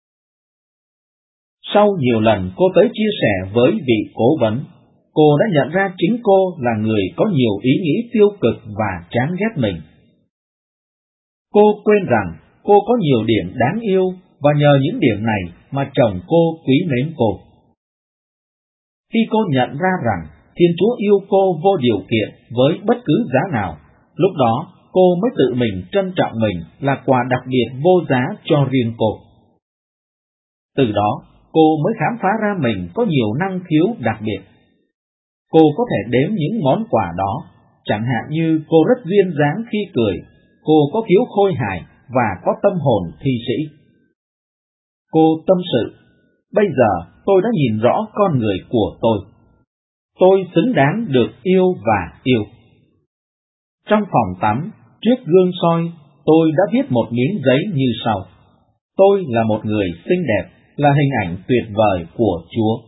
Sau nhiều lần cô tới chia sẻ với vị cố vấn, cô đã nhận ra chính cô là người có nhiều ý nghĩ tiêu cực và chán ghét mình. Cô quên rằng cô có nhiều điểm đáng yêu và nhờ những điểm này mà chồng cô quý mến cô. Khi cô nhận ra rằng Thiên Chúa yêu cô vô điều kiện với bất cứ giá nào, lúc đó cô mới tự mình trân trọng mình là quà đặc biệt vô giá cho riêng cô. Từ đó, cô mới khám phá ra mình có nhiều năng khiếu đặc biệt. Cô có thể đếm những món quà đó, chẳng hạn như cô rất duyên dáng khi cười, cô có khiếu khôi hài và có tâm hồn thi sĩ. Cô tâm sự, bây giờ tôi đã nhìn rõ con người của tôi. Tôi xứng đáng được yêu và yêu. Trong phòng tắm, trước gương soi, tôi đã viết một miếng giấy như sau. Tôi là một người xinh đẹp, là hình ảnh tuyệt vời của Chúa.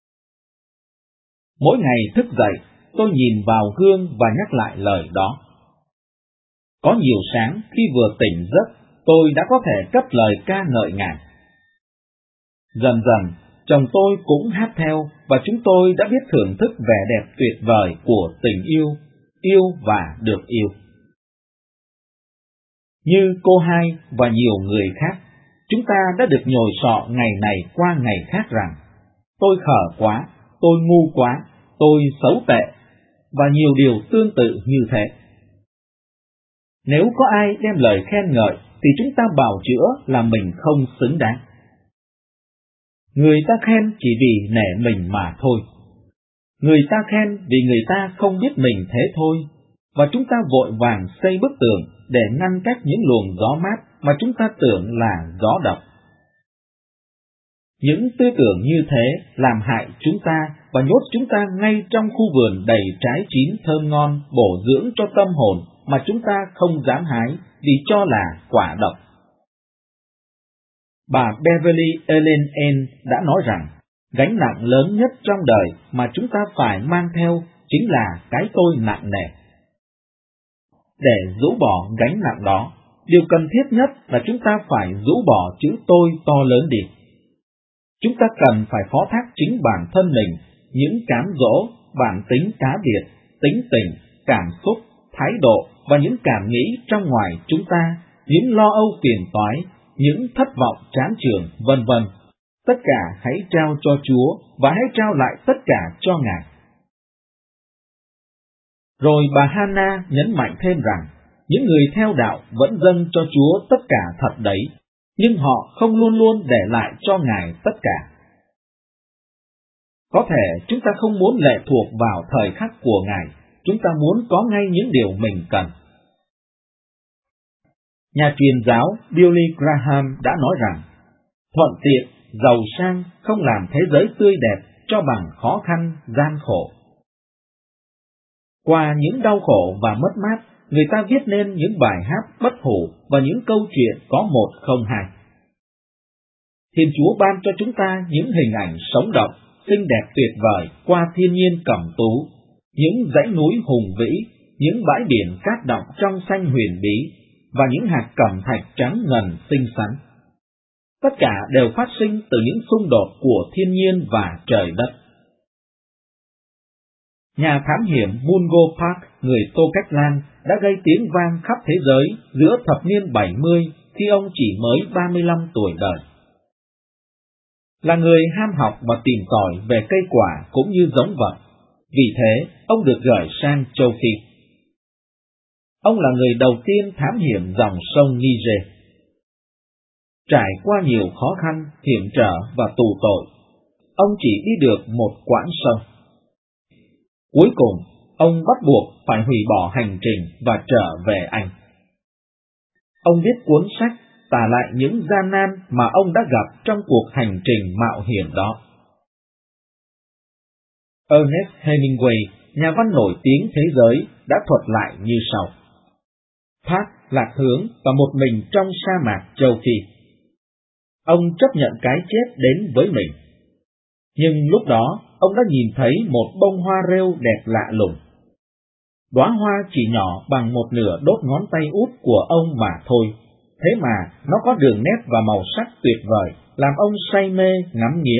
Mỗi ngày thức dậy, tôi nhìn vào gương và nhắc lại lời đó. Có nhiều sáng khi vừa tỉnh giấc, tôi đã có thể cất lời ca ngợi Ngài. Dần dần, chồng tôi cũng hát theo và chúng tôi đã biết thưởng thức vẻ đẹp tuyệt vời của tình yêu, yêu và được yêu. Như cô hai và nhiều người khác, chúng ta đã được nhồi sọ ngày này qua ngày khác rằng tôi khờ quá, tôi ngu quá, tôi xấu tệ, và nhiều điều tương tự như thế. Nếu có ai đem lời khen ngợi thì chúng ta bào chữa là mình không xứng đáng. Người ta khen chỉ vì nể mình mà thôi. Người ta khen vì người ta không biết mình thế thôi, và chúng ta vội vàng xây bức tường để ngăn cách những luồng gió mát mà chúng ta tưởng là gió độc. Những tư tưởng như thế làm hại chúng ta và nhốt chúng ta ngay trong khu vườn đầy trái chín thơm ngon bổ dưỡng cho tâm hồn mà chúng ta không dám hái vì cho là quả độc. Bà Beverly Ellen N. đã nói rằng, gánh nặng lớn nhất trong đời mà chúng ta phải mang theo chính là cái tôi nặng nề. Để rũ bỏ gánh nặng đó, điều cần thiết nhất là chúng ta phải rũ bỏ chữ tôi to lớn đi. Chúng ta cần phải phó thác chính bản thân mình, những cám dỗ, bản tính cá biệt, tính tình, cảm xúc, thái độ và những cảm nghĩ trong ngoài chúng ta, những lo âu phiền toái, những thất vọng chán chường, vân vân. Tất cả hãy trao cho Chúa và hãy trao lại tất cả cho Ngài. Rồi bà Hannah nhấn mạnh thêm rằng, những người theo đạo vẫn dâng cho Chúa tất cả thật đấy, nhưng họ không luôn luôn để lại cho Ngài tất cả. Có thể chúng ta không muốn lệ thuộc vào thời khắc của Ngài, chúng ta muốn có ngay những điều mình cần. Nhà truyền giáo Billy Graham đã nói rằng, thuận tiện, giàu sang không làm thế giới tươi đẹp cho bằng khó khăn, gian khổ. Qua những đau khổ và mất mát, người ta viết nên những bài hát bất hủ và những câu chuyện có một không hai. Thiên Chúa ban cho chúng ta những hình ảnh sống động, xinh đẹp tuyệt vời qua thiên nhiên cẩm tú, những dãy núi hùng vĩ, những bãi biển cát động trong xanh huyền bí, và những hạt cẩm thạch trắng ngần xinh xắn. Tất cả đều phát sinh từ những xung đột của thiên nhiên và trời đất. Nhà thám hiểm Mungo Park, người Tô Cách Lan, đã gây tiếng vang khắp thế giới giữa thập niên bảy mươi khi ông chỉ mới ba mươi lăm tuổi đời. Là người ham học và tìm tòi về cây quả cũng như giống vật, vì thế ông được gửi sang châu Phi. Ông là người đầu tiên thám hiểm dòng sông Niger. Trải qua nhiều khó khăn, hiểm trở và tù tội, ông chỉ đi được một quãng sông. Cuối cùng, ông bắt buộc phải hủy bỏ hành trình và trở về Anh. Ông viết cuốn sách tả lại những gian nan mà ông đã gặp trong cuộc hành trình mạo hiểm đó. Ernest Hemingway, nhà văn nổi tiếng thế giới, đã thuật lại như sau. Park lạc hướng và một mình trong sa mạc châu Phi. Ông chấp nhận cái chết đến với mình. Nhưng lúc đó, ông đã nhìn thấy một bông hoa rêu đẹp lạ lùng. Đóa hoa chỉ nhỏ bằng một nửa đốt ngón tay út của ông mà thôi, thế mà nó có đường nét và màu sắc tuyệt vời, làm ông say mê ngắm nghía.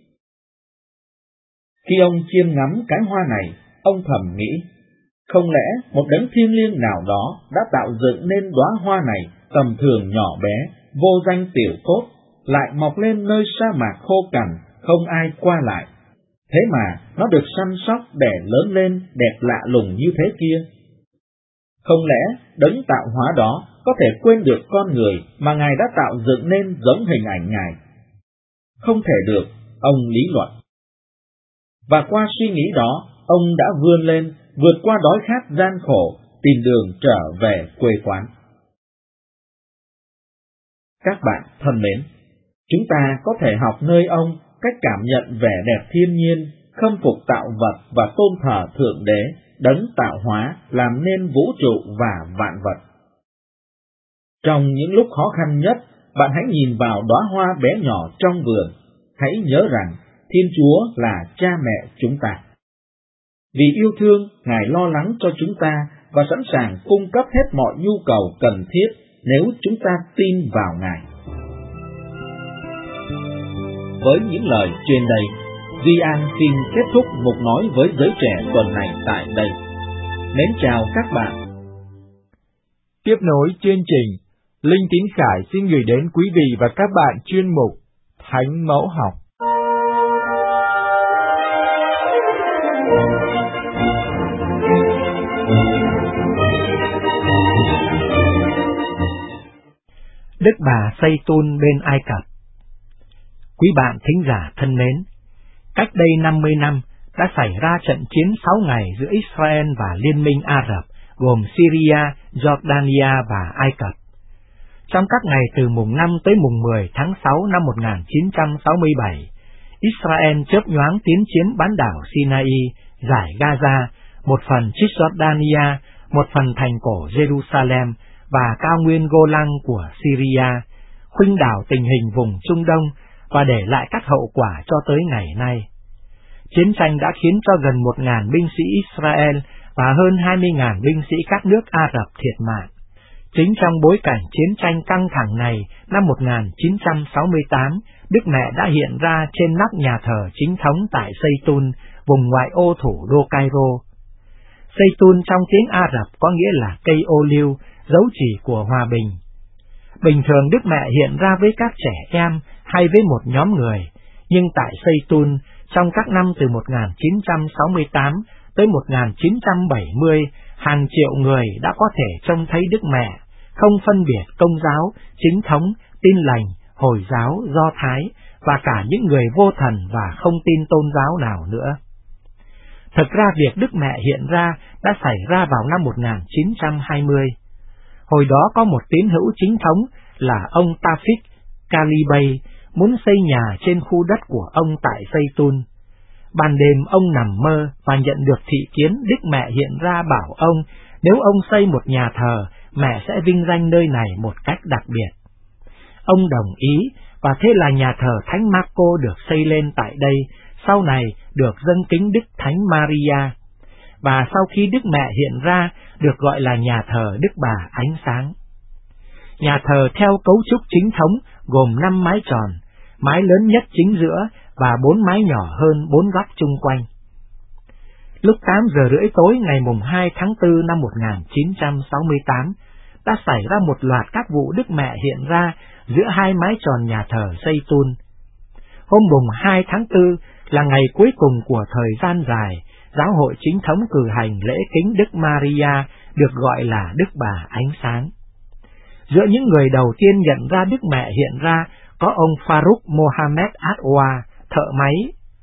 Khi ông chiêm ngắm cái hoa này, ông thầm nghĩ, không lẽ một đấng thiêng liêng nào đó đã tạo dựng nên đóa hoa này tầm thường nhỏ bé, vô danh tiểu tốt, lại mọc lên nơi sa mạc khô cằn, không ai qua lại. Thế mà nó được săn sóc để lớn lên đẹp lạ lùng như thế kia. Không lẽ đấng tạo hóa đó có thể quên được con người mà Ngài đã tạo dựng nên giống hình ảnh Ngài? Không thể được, ông lý luận. Và qua suy nghĩ đó, ông đã vươn lên, vượt qua đói khát gian khổ, tìm đường trở về quê quán. Các bạn thân mến, chúng ta có thể học nơi ông cách cảm nhận vẻ đẹp thiên nhiên, khâm phục tạo vật và tôn thờ Thượng Đế, đấng tạo hóa làm nên vũ trụ và vạn vật. Trong những lúc khó khăn nhất, bạn hãy nhìn vào đóa hoa bé nhỏ trong vườn. Hãy nhớ rằng Thiên Chúa là cha mẹ chúng ta. Vì yêu thương, Ngài lo lắng cho chúng ta và sẵn sàng cung cấp hết mọi nhu cầu cần thiết nếu chúng ta tin vào Ngài. Với những lời trên đây, Duy An xin kết thúc mục nói với giới trẻ tuần này tại đây. Mến chào các bạn. Tiếp nối chương trình, Linh Tín Khải xin gửi đến quý vị và các bạn chuyên mục Thánh Mẫu Học. Đức bà Say-tun bên Ai Cập. Quý bạn thính giả thân mến, cách đây năm mươi năm đã xảy ra trận chiến sáu ngày giữa Israel và Liên minh Ả Rập gồm Syria, Jordania và Ai Cập. Trong các ngày từ mùng năm tới mùng mười tháng sáu năm một nghìn chín trăm sáu mươi bảy, Israel chớp nhoáng tiến chiếm bán đảo Sinai, giải Gaza, một phần Cisjordania, một phần thành cổ Jerusalem và cao nguyên Golan của Syria, khuynh đảo tình hình vùng Trung Đông và để lại các hậu quả cho tới ngày nay. Chiến tranh đã khiến cho gần một nghìn binh sĩ Israel và hơn hai mươi nghìn binh sĩ các nước Ả Rập thiệt mạng. Chính trong bối cảnh chiến tranh căng thẳng này, năm một nghìn chín trăm sáu mươi tám, Đức Mẹ đã hiện ra trên nóc nhà thờ chính thống tại Say-tun, vùng ngoại ô thủ đô Cairo. Say-tun trong tiếng Ả Rập có nghĩa là cây ô liu, dấu chỉ của hòa bình. Bình thường Đức Mẹ hiện ra với các trẻ em hay với một nhóm người, nhưng tại Say-tun, trong các năm từ một nghìn chín trăm sáu mươi tám tới một nghìn chín trăm bảy mươi, hàng triệu người đã có thể trông thấy Đức Mẹ, không phân biệt Công giáo, Chính thống, Tin lành, Hồi giáo, Do Thái và cả những người vô thần và không tin tôn giáo nào nữa. Thực ra việc Đức Mẹ hiện ra đã xảy ra vào năm một nghìn chín trăm hai mươi. Hồi đó có một tín hữu chính thống là ông Tafik Kalibay muốn xây nhà trên khu đất của ông tại Zaytun. Ban đêm ông nằm mơ và nhận được thị kiến Đức Mẹ hiện ra bảo ông nếu ông xây một nhà thờ, mẹ sẽ vinh danh nơi này một cách đặc biệt. Ông đồng ý và thế là nhà thờ Thánh Marco được xây lên tại đây, sau này được dâng kính Đức Thánh Maria, và sau khi Đức Mẹ hiện ra được gọi là nhà thờ Đức Bà Ánh Sáng. Nhà thờ theo cấu trúc chính thống gồm năm mái tròn, mái lớn nhất chính giữa và bốn mái nhỏ hơn bốn góc chung quanh. Lúc tám giờ rưỡi tối ngày mùng hai tháng tư năm một nghìn chín trăm sáu mươi tám, đã xảy ra một loạt các vụ Đức Mẹ hiện ra giữa hai mái tròn nhà thờ Zaytun. Hôm mùng hai tháng tư là ngày cuối cùng của thời gian dài, giáo hội chính thống cử hành lễ kính Đức Maria được gọi là Đức Bà Ánh Sáng. Giữa những người đầu tiên nhận ra Đức Mẹ hiện ra có ông Farooq Mohammed Atwa, thợ máy,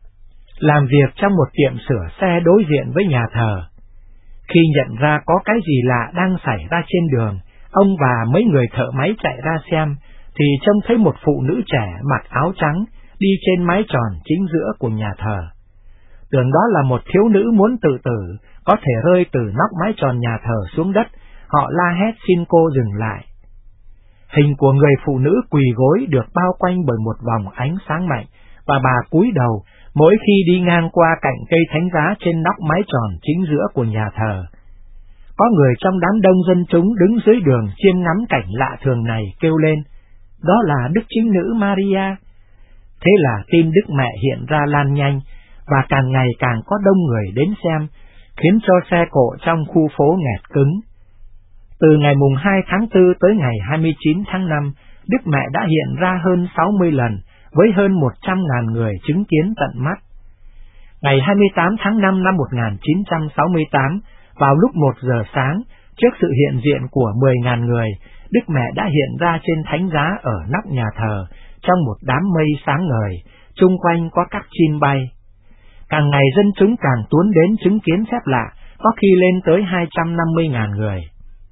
làm việc trong một tiệm sửa xe đối diện với nhà thờ. Khi nhận ra có cái gì lạ đang xảy ra trên đường, ông và mấy người thợ máy chạy ra xem, thì trông thấy một phụ nữ trẻ mặc áo trắng đi trên mái tròn chính giữa của nhà thờ. Tưởng đó là một thiếu nữ muốn tự tử, có thể rơi từ nóc mái tròn nhà thờ xuống đất, họ la hét xin cô dừng lại. Hình của người phụ nữ quỳ gối được bao quanh bởi một vòng ánh sáng mạnh, và bà cúi đầu mỗi khi đi ngang qua cạnh cây thánh giá trên nóc mái tròn chính giữa của nhà thờ. Có người trong đám đông dân chúng đứng dưới đường chiêm ngắm cảnh lạ thường này kêu lên, đó là Đức Trinh Nữ Maria. Thế là tin Đức Mẹ hiện ra lan nhanh, và càng ngày càng có đông người đến xem, khiến cho xe cộ trong khu phố nghẹt cứng. Từ ngày mùng hai tháng tư tới ngày hai mươi chín tháng năm, Đức Mẹ đã hiện ra hơn sáu mươi lần, với hơn một trăm ngàn người chứng kiến tận mắt. Ngày hai mươi tám tháng năm năm một nghìn chín trăm sáu mươi tám, vào lúc một giờ sáng, trước sự hiện diện của mười ngàn người, Đức Mẹ đã hiện ra trên thánh giá ở nóc nhà thờ, trong một đám mây sáng ngời, chung quanh có các chim bay. Càng ngày dân chúng càng tuôn đến chứng kiến phép lạ, có khi lên tới hai trăm năm mươi ngàn người.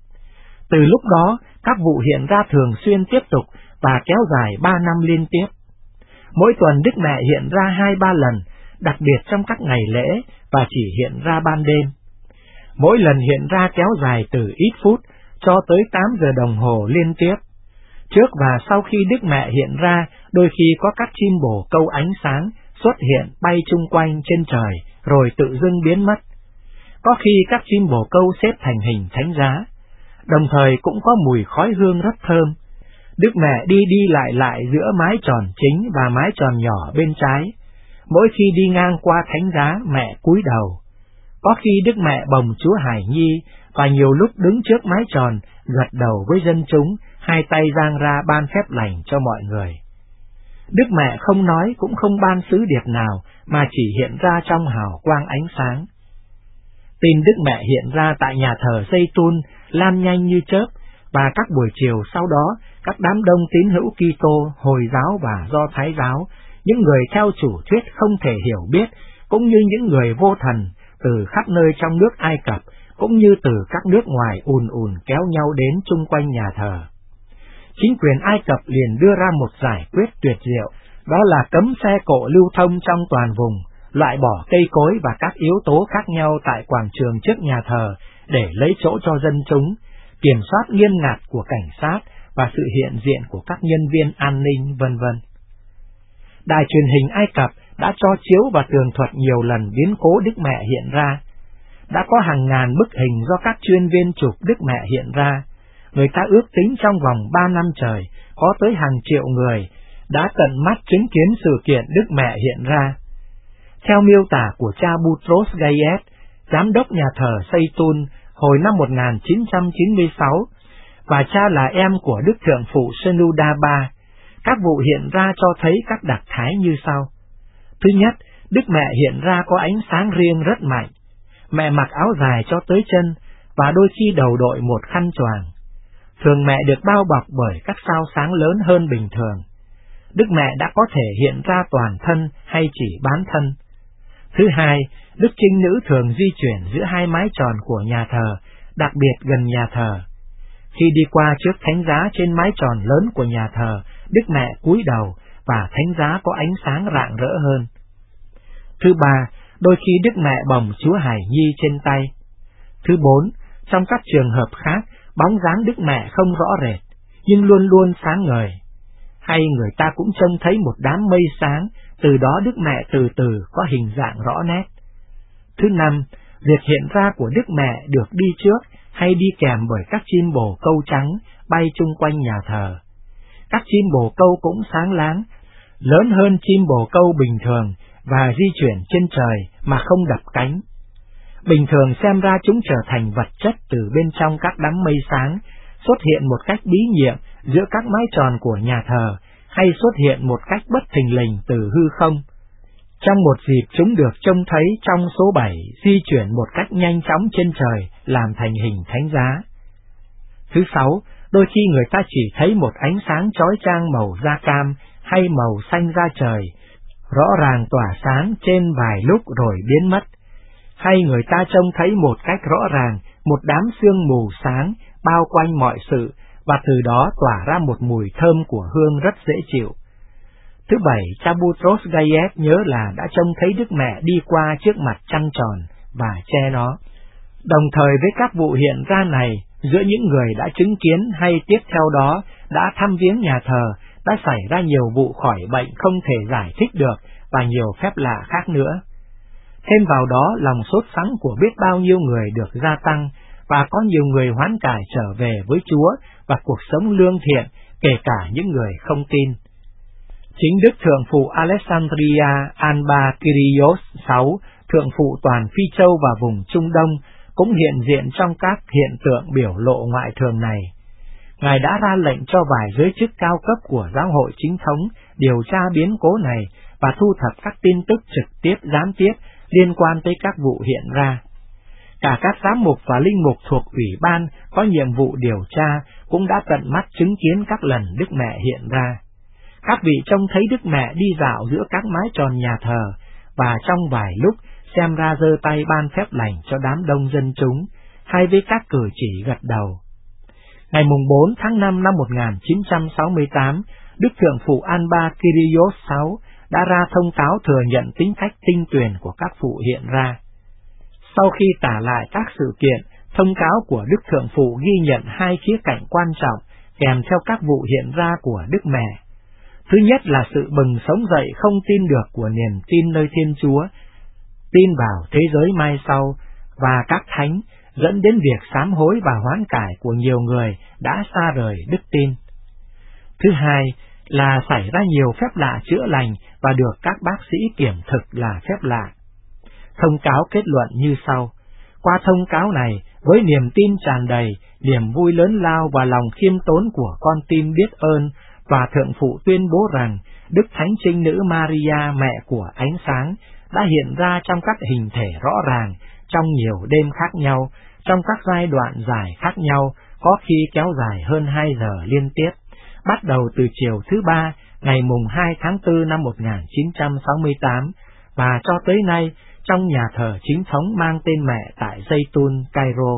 Từ lúc đó, các vụ hiện ra thường xuyên tiếp tục và kéo dài ba năm liên tiếp. Mỗi tuần Đức Mẹ hiện ra hai ba lần, đặc biệt trong các ngày lễ, và chỉ hiện ra ban đêm. Mỗi lần hiện ra kéo dài từ ít phút cho tới tám giờ đồng hồ liên tiếp. Trước và sau khi Đức Mẹ hiện ra, đôi khi có các chim bồ câu ánh sáng xuất hiện bay chung quanh trên trời, rồi tự dưng biến mất. Có khi các chim bồ câu xếp thành hình thánh giá, đồng thời cũng có mùi khói hương rất thơm. Đức Mẹ đi đi lại lại giữa mái tròn chính và mái tròn nhỏ bên trái. Mỗi khi đi ngang qua thánh giá, mẹ cúi đầu. Có khi Đức Mẹ bồng Chúa Hải Nhi, và nhiều lúc đứng trước mái tròn, gật đầu với dân chúng, hai tay dang ra ban phép lành cho mọi người. Đức Mẹ không nói cũng không ban sứ điệp nào, mà chỉ hiện ra trong hào quang ánh sáng. Tin Đức Mẹ hiện ra tại nhà thờ Zaytun lan nhanh như chớp, và các buổi chiều sau đó, các đám đông tín hữu Kitô, Hồi giáo và Do Thái giáo, những người theo chủ thuyết không thể hiểu biết, cũng như những người vô thần, từ khắp nơi trong nước Ai Cập, cũng như từ các nước ngoài ùn ùn kéo nhau đến chung quanh nhà thờ. Chính quyền Ai Cập liền đưa ra một giải quyết tuyệt diệu, đó là cấm xe cộ lưu thông trong toàn vùng, loại bỏ cây cối và các yếu tố khác nhau tại quảng trường trước nhà thờ để lấy chỗ cho dân chúng, kiểm soát nghiêm ngặt của cảnh sát và sự hiện diện của các nhân viên an ninh, vân vân. Đài truyền hình Ai Cập đã cho chiếu và tường thuật nhiều lần biến cố Đức Mẹ hiện ra. Đã có hàng ngàn bức hình do các chuyên viên chụp Đức Mẹ hiện ra. Người ta ước tính trong vòng ba năm trời, có tới hàng triệu người đã tận mắt chứng kiến sự kiện Đức Mẹ hiện ra. Theo miêu tả của cha Boutros Ghayet, giám đốc nhà thờ Zaytun hồi năm một nghìn chín trăm chín mươi sáu, và cha là em của Đức Thượng phụ Shenouda ba, các vụ hiện ra cho thấy các đặc thái như sau. Thứ nhất, Đức Mẹ hiện ra có ánh sáng riêng rất mạnh. Mẹ mặc áo dài cho tới chân, và đôi khi đầu đội một khăn choàng. Thường mẹ được bao bọc bởi các sao sáng lớn hơn bình thường. Đức Mẹ đã có thể hiện ra toàn thân hay chỉ bán thân. Thứ hai, Đức Trinh Nữ thường di chuyển giữa hai mái tròn của nhà thờ, đặc biệt gần nhà thờ. Khi đi qua trước thánh giá trên mái tròn lớn của nhà thờ, Đức Mẹ cúi đầu và thánh giá có ánh sáng rạng rỡ hơn. Thứ ba, đôi khi Đức Mẹ bồng Chúa Hài Nhi trên tay. Thứ bốn, trong các trường hợp khác, bóng dáng Đức Mẹ không rõ rệt, nhưng luôn luôn sáng ngời. Hay người ta cũng trông thấy một đám mây sáng, từ đó Đức Mẹ từ từ có hình dạng rõ nét. Thứ năm, việc hiện ra của Đức Mẹ được đi trước hay đi kèm bởi các chim bồ câu trắng bay chung quanh nhà thờ. Các chim bồ câu cũng sáng láng, lớn hơn chim bồ câu bình thường và di chuyển trên trời mà không đập cánh. Bình thường xem ra chúng trở thành vật chất từ bên trong các đám mây sáng, xuất hiện một cách bí nhiệm giữa các mái tròn của nhà thờ, hay xuất hiện một cách bất thình lình từ hư không. Trong một dịp chúng được trông thấy trong số bảy di chuyển một cách nhanh chóng trên trời, làm thành hình thánh giá. Thứ sáu, đôi khi người ta chỉ thấy một ánh sáng chói chang màu da cam hay màu xanh da trời, rõ ràng tỏa sáng trên vài lúc rồi biến mất. Hay người ta trông thấy một cách rõ ràng một đám sương mù sáng bao quanh mọi sự, và từ đó tỏa ra một mùi thơm của hương rất dễ chịu. Thứ bảy, cha Boutros Ghayet nhớ là đã trông thấy Đức Mẹ đi qua trước mặt trăng tròn và che nó. Đồng thời với các vụ hiện ra này, giữa những người đã chứng kiến hay tiếp theo đó đã thăm viếng nhà thờ, đã xảy ra nhiều vụ khỏi bệnh không thể giải thích được và nhiều phép lạ khác nữa. Thêm vào đó, lòng sốt sắng của biết bao nhiêu người được gia tăng, và có nhiều người hoán cải trở về với Chúa và cuộc sống lương thiện, kể cả những người không tin. Chính Đức Thượng phụ Alexandria Alba Kyrios đệ sáu, Thượng phụ toàn Phi Châu và vùng Trung Đông, cũng hiện diện trong các hiện tượng biểu lộ ngoại thường này. Ngài đã ra lệnh cho vài giới chức cao cấp của giáo hội chính thống điều tra biến cố này và thu thập các tin tức trực tiếp gián tiếp liên quan tới các vụ hiện ra. Cả các giám mục và linh mục thuộc ủy ban có nhiệm vụ điều tra cũng đã tận mắt chứng kiến các lần Đức Mẹ hiện ra. Các vị trông thấy Đức Mẹ đi dạo giữa các mái tròn nhà thờ, và trong vài lúc xem ra giơ tay ban phép lành cho đám đông dân chúng, hay với các cử chỉ gật đầu. Ngày mùng bốn tháng năm năm một nghìn chín trăm sáu mươi tám, Đức Thượng phụ Alba Kyrios đệ sáu đã ra thông cáo thừa nhận tính cách tinh tuyền của các vụ hiện ra. Sau khi tả lại các sự kiện, thông cáo của Đức Thượng phụ ghi nhận hai khía cạnh quan trọng kèm theo các vụ hiện ra của Đức Mẹ. Thứ nhất là sự bừng sống dậy không tin được của niềm tin nơi Thiên Chúa, tin vào thế giới mai sau và các thánh, dẫn đến việc sám hối và hoán cải của nhiều người đã xa rời đức tin. Thứ hai là xảy ra nhiều phép lạ chữa lành và được các bác sĩ kiểm thực là phép lạ. Thông cáo kết luận như sau: qua thông cáo này, với niềm tin tràn đầy, niềm vui lớn lao và lòng khiêm tốn của con tim biết ơn, và Thượng phụ tuyên bố rằng Đức Thánh Trinh Nữ Maria, mẹ của ánh sáng, đã hiện ra trong các hình thể rõ ràng, trong nhiều đêm khác nhau, trong các giai đoạn dài khác nhau, có khi kéo dài hơn hai giờ liên tiếp, bắt đầu từ chiều thứ ba, ngày mùng hai tháng tư năm một nghìn chín trăm sáu mươi tám, và cho tới nay trong nhà thờ chính thống mang tên Mẹ tại Zaytun, Cairo.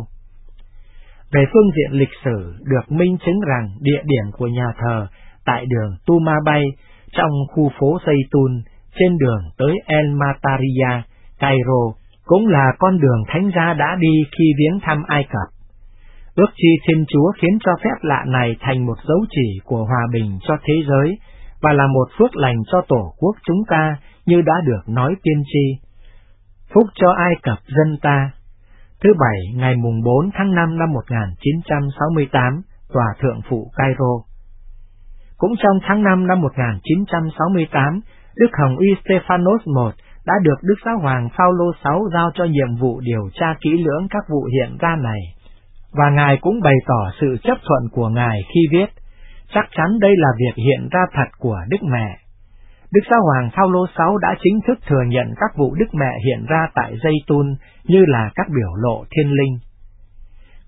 Về phương diện lịch sử, được minh chứng rằng địa điểm của nhà thờ tại đường Tuma Bay, trong khu phố Zaytun, trên đường tới El Mataria, Cairo, cũng là con đường thánh giá đã đi khi viếng thăm Ai Cập. Ước chi Thiên Chúa khiến cho phép lạ này thành một dấu chỉ của hòa bình cho thế giới, và là một phước lành cho Tổ quốc chúng ta như đã được nói tiên tri. Phúc cho Ai Cập dân ta. Thứ bảy, ngày mùng bốn tháng năm năm một nghìn chín trăm sáu mươi tám, Tòa Thượng phụ Cairo. Cũng trong tháng năm năm một nghìn chín trăm sáu mươi tám, Đức Hồng Y Stephanos đệ nhất đã được Đức Giáo hoàng Phaolô đệ sáu giao cho nhiệm vụ điều tra kỹ lưỡng các vụ hiện ra này, và Ngài cũng bày tỏ sự chấp thuận của Ngài khi viết: chắc chắn đây là việc hiện ra thật của Đức Mẹ. Đức Giáo hoàng Phaolô đệ sáu đã chính thức thừa nhận các vụ Đức Mẹ hiện ra tại Zaytun như là các biểu lộ thiên linh.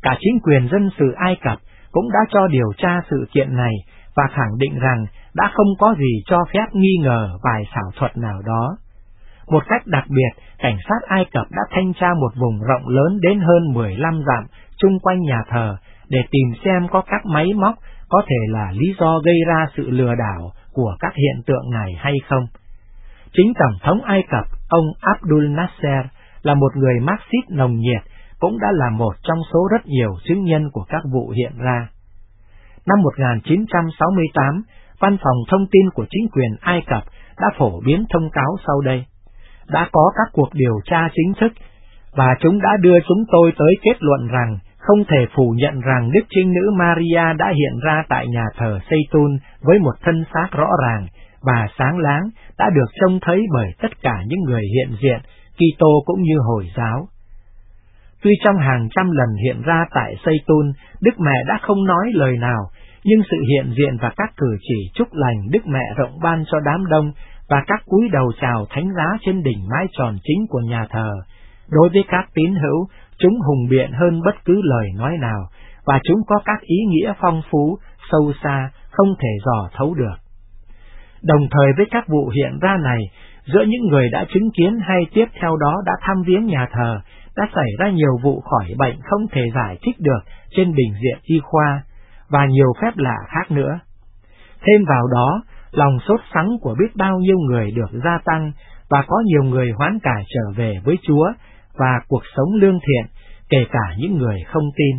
Cả chính quyền dân sự Ai Cập cũng đã cho điều tra sự kiện này và khẳng định rằng đã không có gì cho phép nghi ngờ vài xảo thuật nào đó. Một cách đặc biệt, cảnh sát Ai Cập đã thanh tra một vùng rộng lớn đến hơn mười lăm dặm chung quanh nhà thờ để tìm xem có các máy móc có thể là lý do gây ra sự lừa đảo của các hiện tượng này hay không. Chính Tổng thống Ai Cập, ông Abdul Nasser, là một người Marxist nồng nhiệt, cũng đã là một trong số rất nhiều chứng nhân của các vụ hiện ra. Năm một nghìn chín trăm sáu mươi tám, Văn phòng Thông tin của chính quyền Ai Cập đã phổ biến thông cáo sau đây. Đã có các cuộc điều tra chính thức, và chúng đã đưa chúng tôi tới kết luận rằng không thể phủ nhận rằng Đức Trinh Nữ Maria đã hiện ra tại nhà thờ Seytun với một thân xác rõ ràng và sáng láng, đã được trông thấy bởi tất cả những người hiện diện, Kitô cũng như Hồi giáo. Tuy trong hàng trăm lần hiện ra tại Seytun, Đức Mẹ đã không nói lời nào, nhưng sự hiện diện và các cử chỉ chúc lành Đức Mẹ rộng ban cho đám đông và các cúi đầu chào thánh giá trên đỉnh mái tròn chính của nhà thờ, đối với các tín hữu, chúng hùng biện hơn bất cứ lời nói nào, và chúng có các ý nghĩa phong phú, sâu xa, không thể dò thấu được. Đồng thời với các vụ hiện ra này, giữa những người đã chứng kiến hay tiếp theo đó đã thăm viếng nhà thờ, đã xảy ra nhiều vụ khỏi bệnh không thể giải thích được trên bình diện y khoa, và nhiều phép lạ khác nữa. Thêm vào đó, lòng sốt sắng của biết bao nhiêu người được gia tăng, và có nhiều người hoán cải trở về với Chúa, và cuộc sống lương thiện, kể cả những người không tin.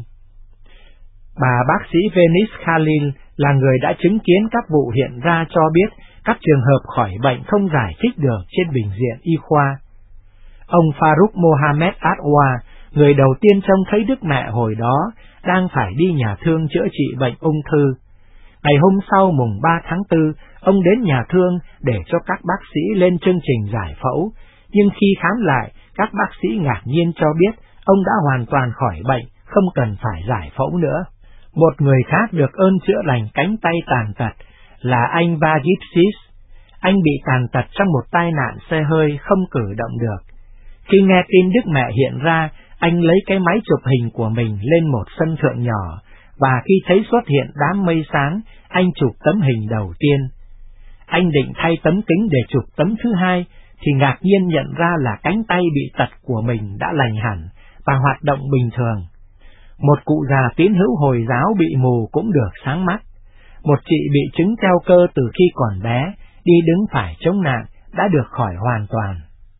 Bà bác sĩ Venice Khalil là người đã chứng kiến các vụ hiện ra cho biết các trường hợp khỏi bệnh không giải thích được trên bình diện y khoa. Ông Farouk Mohammed Atwa, người đầu tiên trông thấy Đức Mẹ hồi đó, đang phải đi nhà thương chữa trị bệnh ung thư. Ngày hôm sau mùng ba tháng tư, ông đến nhà thương để cho các bác sĩ lên chương trình giải phẫu, nhưng khi khám lại, các bác sĩ ngạc nhiên cho biết ông đã hoàn toàn khỏi bệnh, không cần phải giải phẫu nữa. Một người khác được ơn chữa lành cánh tay tàn tật là anh Vagipsis. Anh bị tàn tật trong một tai nạn xe hơi, không cử động được. Khi nghe tin Đức Mẹ hiện ra, anh lấy cái máy chụp hình của mình lên một sân thượng nhỏ, và khi thấy xuất hiện đám mây sáng, anh chụp tấm hình đầu tiên. Anh định thay tấm kính để chụp tấm thứ hai, thì ngạc nhiên nhận ra là cánh tay bị tật của mình đã lành hẳn và hoạt động bình thường. Một cụ già tín hữu Hồi giáo bị mù cũng được sáng mắt. Một chị bị chứng teo cơ từ khi còn bé, đi đứng phải chống nạn, đã được khỏi hoàn toàn.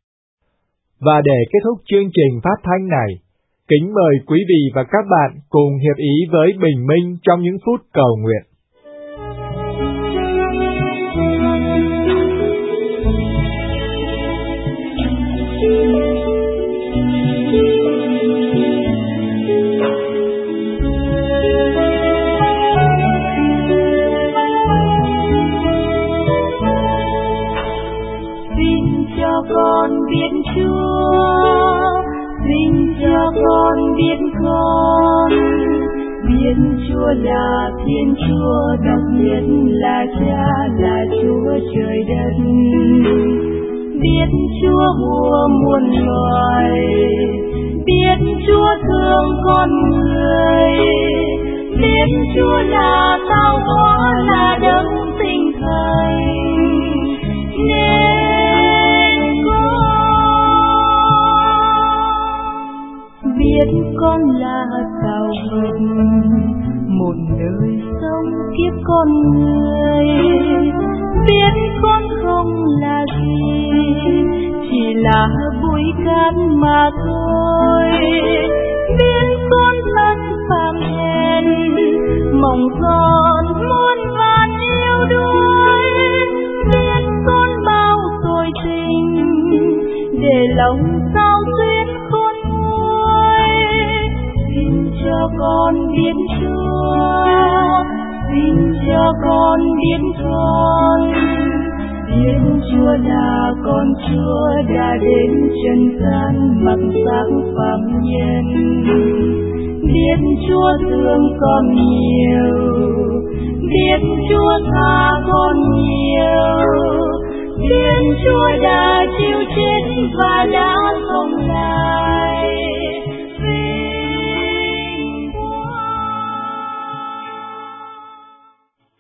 Và để kết thúc chương trình phát thanh này, kính mời quý vị và các bạn cùng hiệp ý với Bình Minh trong những phút cầu nguyện. Con biết Chúa, xin cho con biết con, biết Chúa là Thiên Chúa độc nhất, là Cha, là Chúa trời đất, biết Chúa vua muôn loài, biết Chúa thương con người, biết Chúa là tạo hóa, là đấng sinh thành. Biết con là tạo vật, một đời sống kiếp con người, biết con không là gì, chỉ là bụi cát mà thôi, biết con thân phàm hèn, mong con muôn vàn yêu đuối, biết con bao tội tình, để lòng sao xuyên khôn nguôi. Xin cho con biết Chúa, xin cho con biết con, biết Chúa là con Chúa đã đến trần gian mặc xác phàm nhân, biết Chúa thương con nhiều, biết Chúa tha con nhiều, biết Chúa đã chịu chết và đã sống lại. Vinh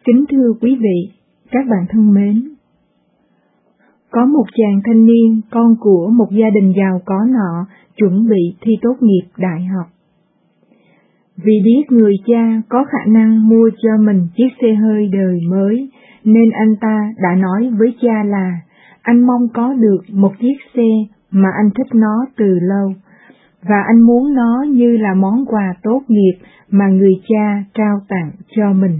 Kính thưa quý vị, các bạn thân mến, có một chàng thanh niên, con của một gia đình giàu có nọ, chuẩn bị thi tốt nghiệp đại học. Vì biết người cha có khả năng mua cho mình chiếc xe hơi đời mới, nên anh ta đã nói với cha là anh mong có được một chiếc xe mà anh thích nó từ lâu, và anh muốn nó như là món quà tốt nghiệp mà người cha trao tặng cho mình.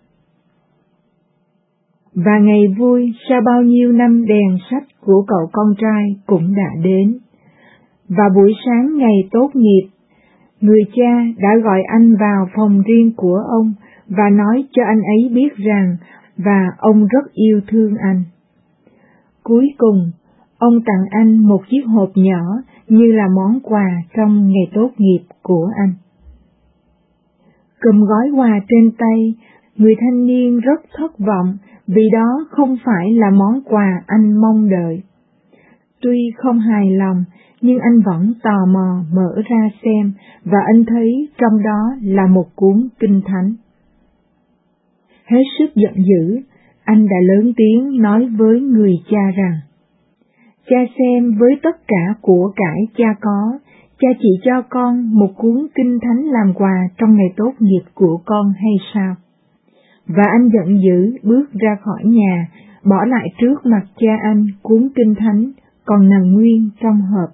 Và ngày vui sau bao nhiêu năm đèn sách của cậu con trai cũng đã đến. Và buổi sáng ngày tốt nghiệp, người cha đã gọi anh vào phòng riêng của ông và nói cho anh ấy biết rằng và ông rất yêu thương anh. Cuối cùng, ông tặng anh một chiếc hộp nhỏ như là món quà trong ngày tốt nghiệp của anh. Cầm gói quà trên tay, người thanh niên rất thất vọng vì đó không phải là món quà anh mong đợi. Tuy không hài lòng, nhưng anh vẫn tò mò mở ra xem và anh thấy trong đó là một cuốn kinh thánh. Hết sức giận dữ, anh đã lớn tiếng nói với người cha rằng: Cha xem với tất cả của cải cha có, cha chỉ cho con một cuốn kinh thánh làm quà trong ngày tốt nghiệp của con hay sao? Và anh giận dữ bước ra khỏi nhà, bỏ lại trước mặt cha anh cuốn kinh thánh còn nằm nguyên trong hộp.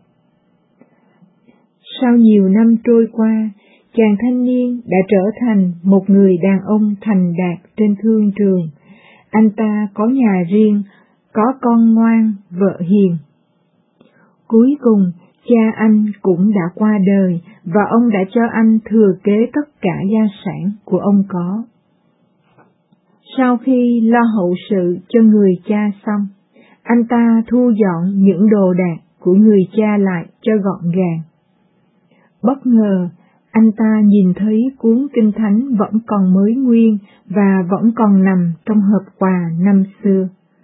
Sau nhiều năm trôi qua, chàng thanh niên đã trở thành một người đàn ông thành đạt trên thương trường. Anh ta có nhà riêng, có con ngoan, vợ hiền. Cuối cùng, cha anh cũng đã qua đời và ông đã cho anh thừa kế tất cả gia sản của ông có. Sau khi lo hậu sự cho người cha xong, anh ta thu dọn những đồ đạc của người cha lại cho gọn gàng. Bất ngờ, anh ta nhìn thấy cuốn kinh thánh vẫn còn mới nguyên và vẫn còn nằm trong hộp quà năm xưa.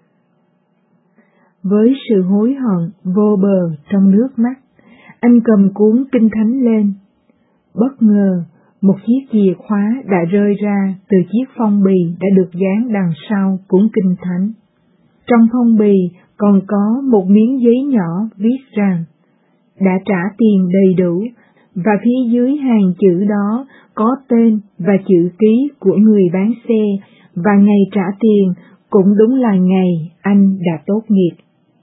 Với sự hối hận vô bờ trong nước mắt, anh cầm cuốn kinh thánh lên. Bất ngờ, một chiếc chìa khóa đã rơi ra từ chiếc phong bì đã được dán đằng sau cuốn kinh thánh. Trong phong bì còn có một miếng giấy nhỏ viết rằng đã trả tiền đầy đủ, và phía dưới hàng chữ đó có tên và chữ ký của người bán xe, và ngày trả tiền cũng đúng là ngày anh đã tốt nghiệp.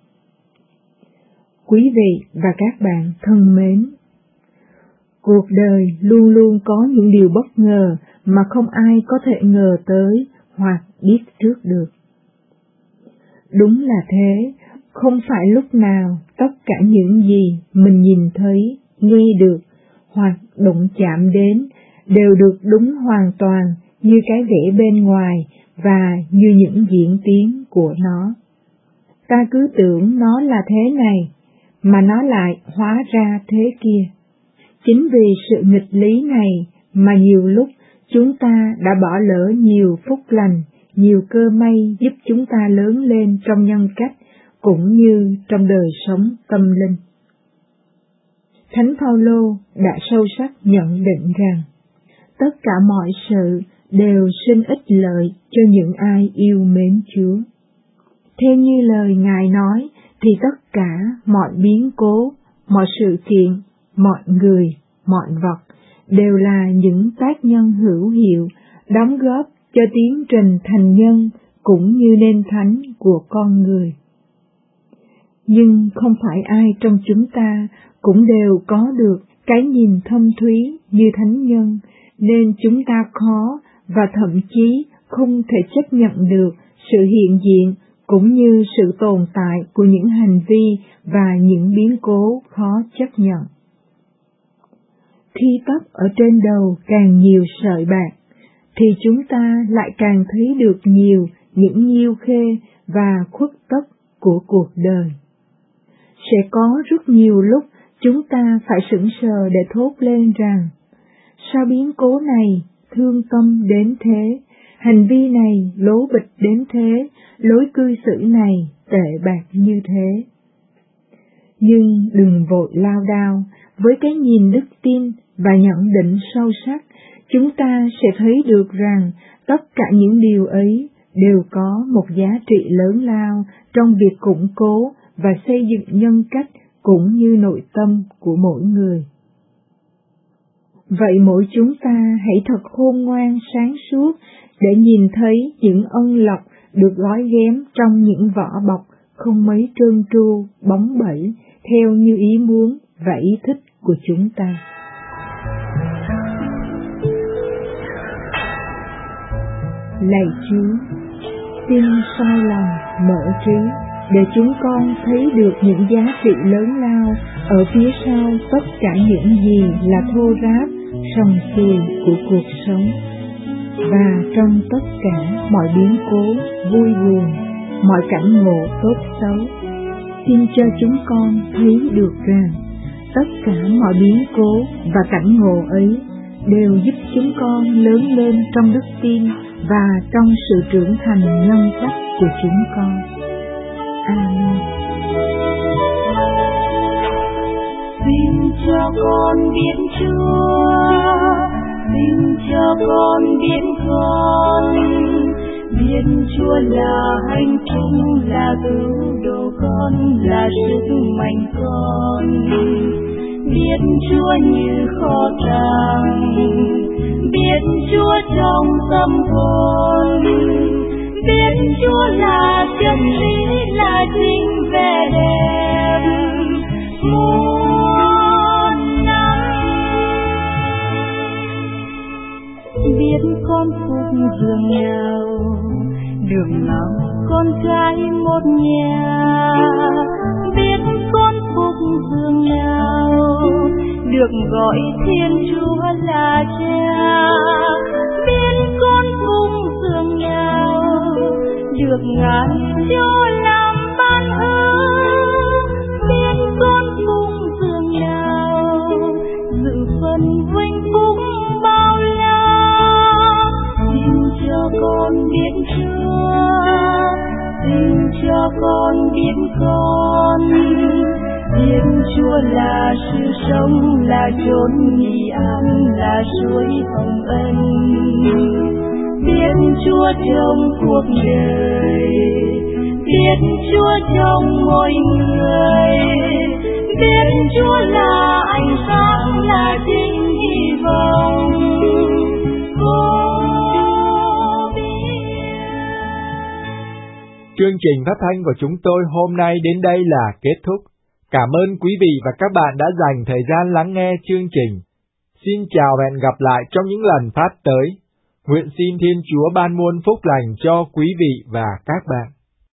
Quý vị và các bạn thân mến, cuộc đời luôn luôn có những điều bất ngờ mà không ai có thể ngờ tới hoặc biết trước được. Đúng là thế, không phải lúc nào tất cả những gì mình nhìn thấy, nghe được hoặc đụng chạm đến đều được đúng hoàn toàn như cái vẻ bên ngoài và như những diễn tiến của nó. Ta cứ tưởng nó là thế này, mà nó lại hóa ra thế kia. Chính vì sự nghịch lý này mà nhiều lúc chúng ta đã bỏ lỡ nhiều phúc lành, nhiều cơ may giúp chúng ta lớn lên trong nhân cách cũng như trong đời sống tâm linh. Thánh Phaolô đã sâu sắc nhận định rằng tất cả mọi sự đều sinh ích lợi cho những ai yêu mến Chúa. Theo như lời Ngài nói thì tất cả mọi biến cố, mọi sự kiện, mọi người, mọi vật đều là những tác nhân hữu hiệu đóng góp cho tiến trình thành nhân cũng như nên thánh của con người. Nhưng không phải ai trong chúng ta cũng đều có được cái nhìn thâm thúy như thánh nhân, nên chúng ta khó và thậm chí không thể chấp nhận được sự hiện diện cũng như sự tồn tại của những hành vi và những biến cố khó chấp nhận. Khi tóc ở trên đầu càng nhiều sợi bạc, thì chúng ta lại càng thấy được nhiều những nhiêu khê và khuất tất của cuộc đời. Sẽ có rất nhiều lúc chúng ta phải sững sờ để thốt lên rằng, sao biến cố này thương tâm đến thế, hành vi này lố bịch đến thế, lối cư xử này tệ bạc như thế. Nhưng đừng vội lao đao, với cái nhìn đức tin và nhận định sâu sắc, chúng ta sẽ thấy được rằng Tất cả những điều ấy đều có một giá trị lớn lao trong việc củng cố và xây dựng nhân cách cũng như nội tâm của mỗi người. Vậy mỗi chúng ta hãy thật khôn ngoan sáng suốt để nhìn thấy những ân lộc được gói ghém trong những vỏ bọc không mấy trơn tru, bóng bẩy, theo như ý muốn và ý thích của chúng ta. Lạy Chúa, xin soi lòng mở trí để chúng con thấy được những giá trị lớn lao ở phía sau tất cả những gì là thô ráp, sòng sùi của cuộc sống. Và trong tất cả mọi biến cố, vui buồn, mọi cảnh ngộ tốt xấu, xin cho chúng con thấy được rằng tất cả mọi biến cố và cảnh ngộ ấy đều giúp chúng con lớn lên trong đức tin và trong sự trưởng thành nhân cách của chúng con. Amen. Xin cho con biết Chúa, xin cho con biết con, biết Chúa là hạnh phúc, là cứu độ con, là sức mạnh con. Biết Chúa như kho tàng, biết Chúa trong tâm con, biết Chúa là chân lý, là chính vẻ đẹp muôn năm. Biết con phúc dường nào, được mang con trai một nhà. Biết con phúc dường nào, được gọi Thiên Chúa là Cha. Biết con phúc dường nào, được ngài cho làm ban ơn. Biết con phúc dường nào, dự phần vinh phúc bao la. Xin cho con biết Chúa, xin cho con biết con. Biết Chúa là sự sống, là chốn nghỉ an, là suối hồng ân. Biết Chúa trong cuộc đời, biết Chúa trong mỗi người. Biết Chúa là ánh sáng, là chính hy vọng. Chương trình phát thanh của chúng tôi hôm nay đến đây là kết thúc. Cảm ơn quý vị và các bạn đã dành thời gian lắng nghe chương trình. Xin chào và hẹn gặp lại trong những lần phát tới. Nguyện xin Thiên Chúa ban muôn phúc lành cho quý vị và các bạn.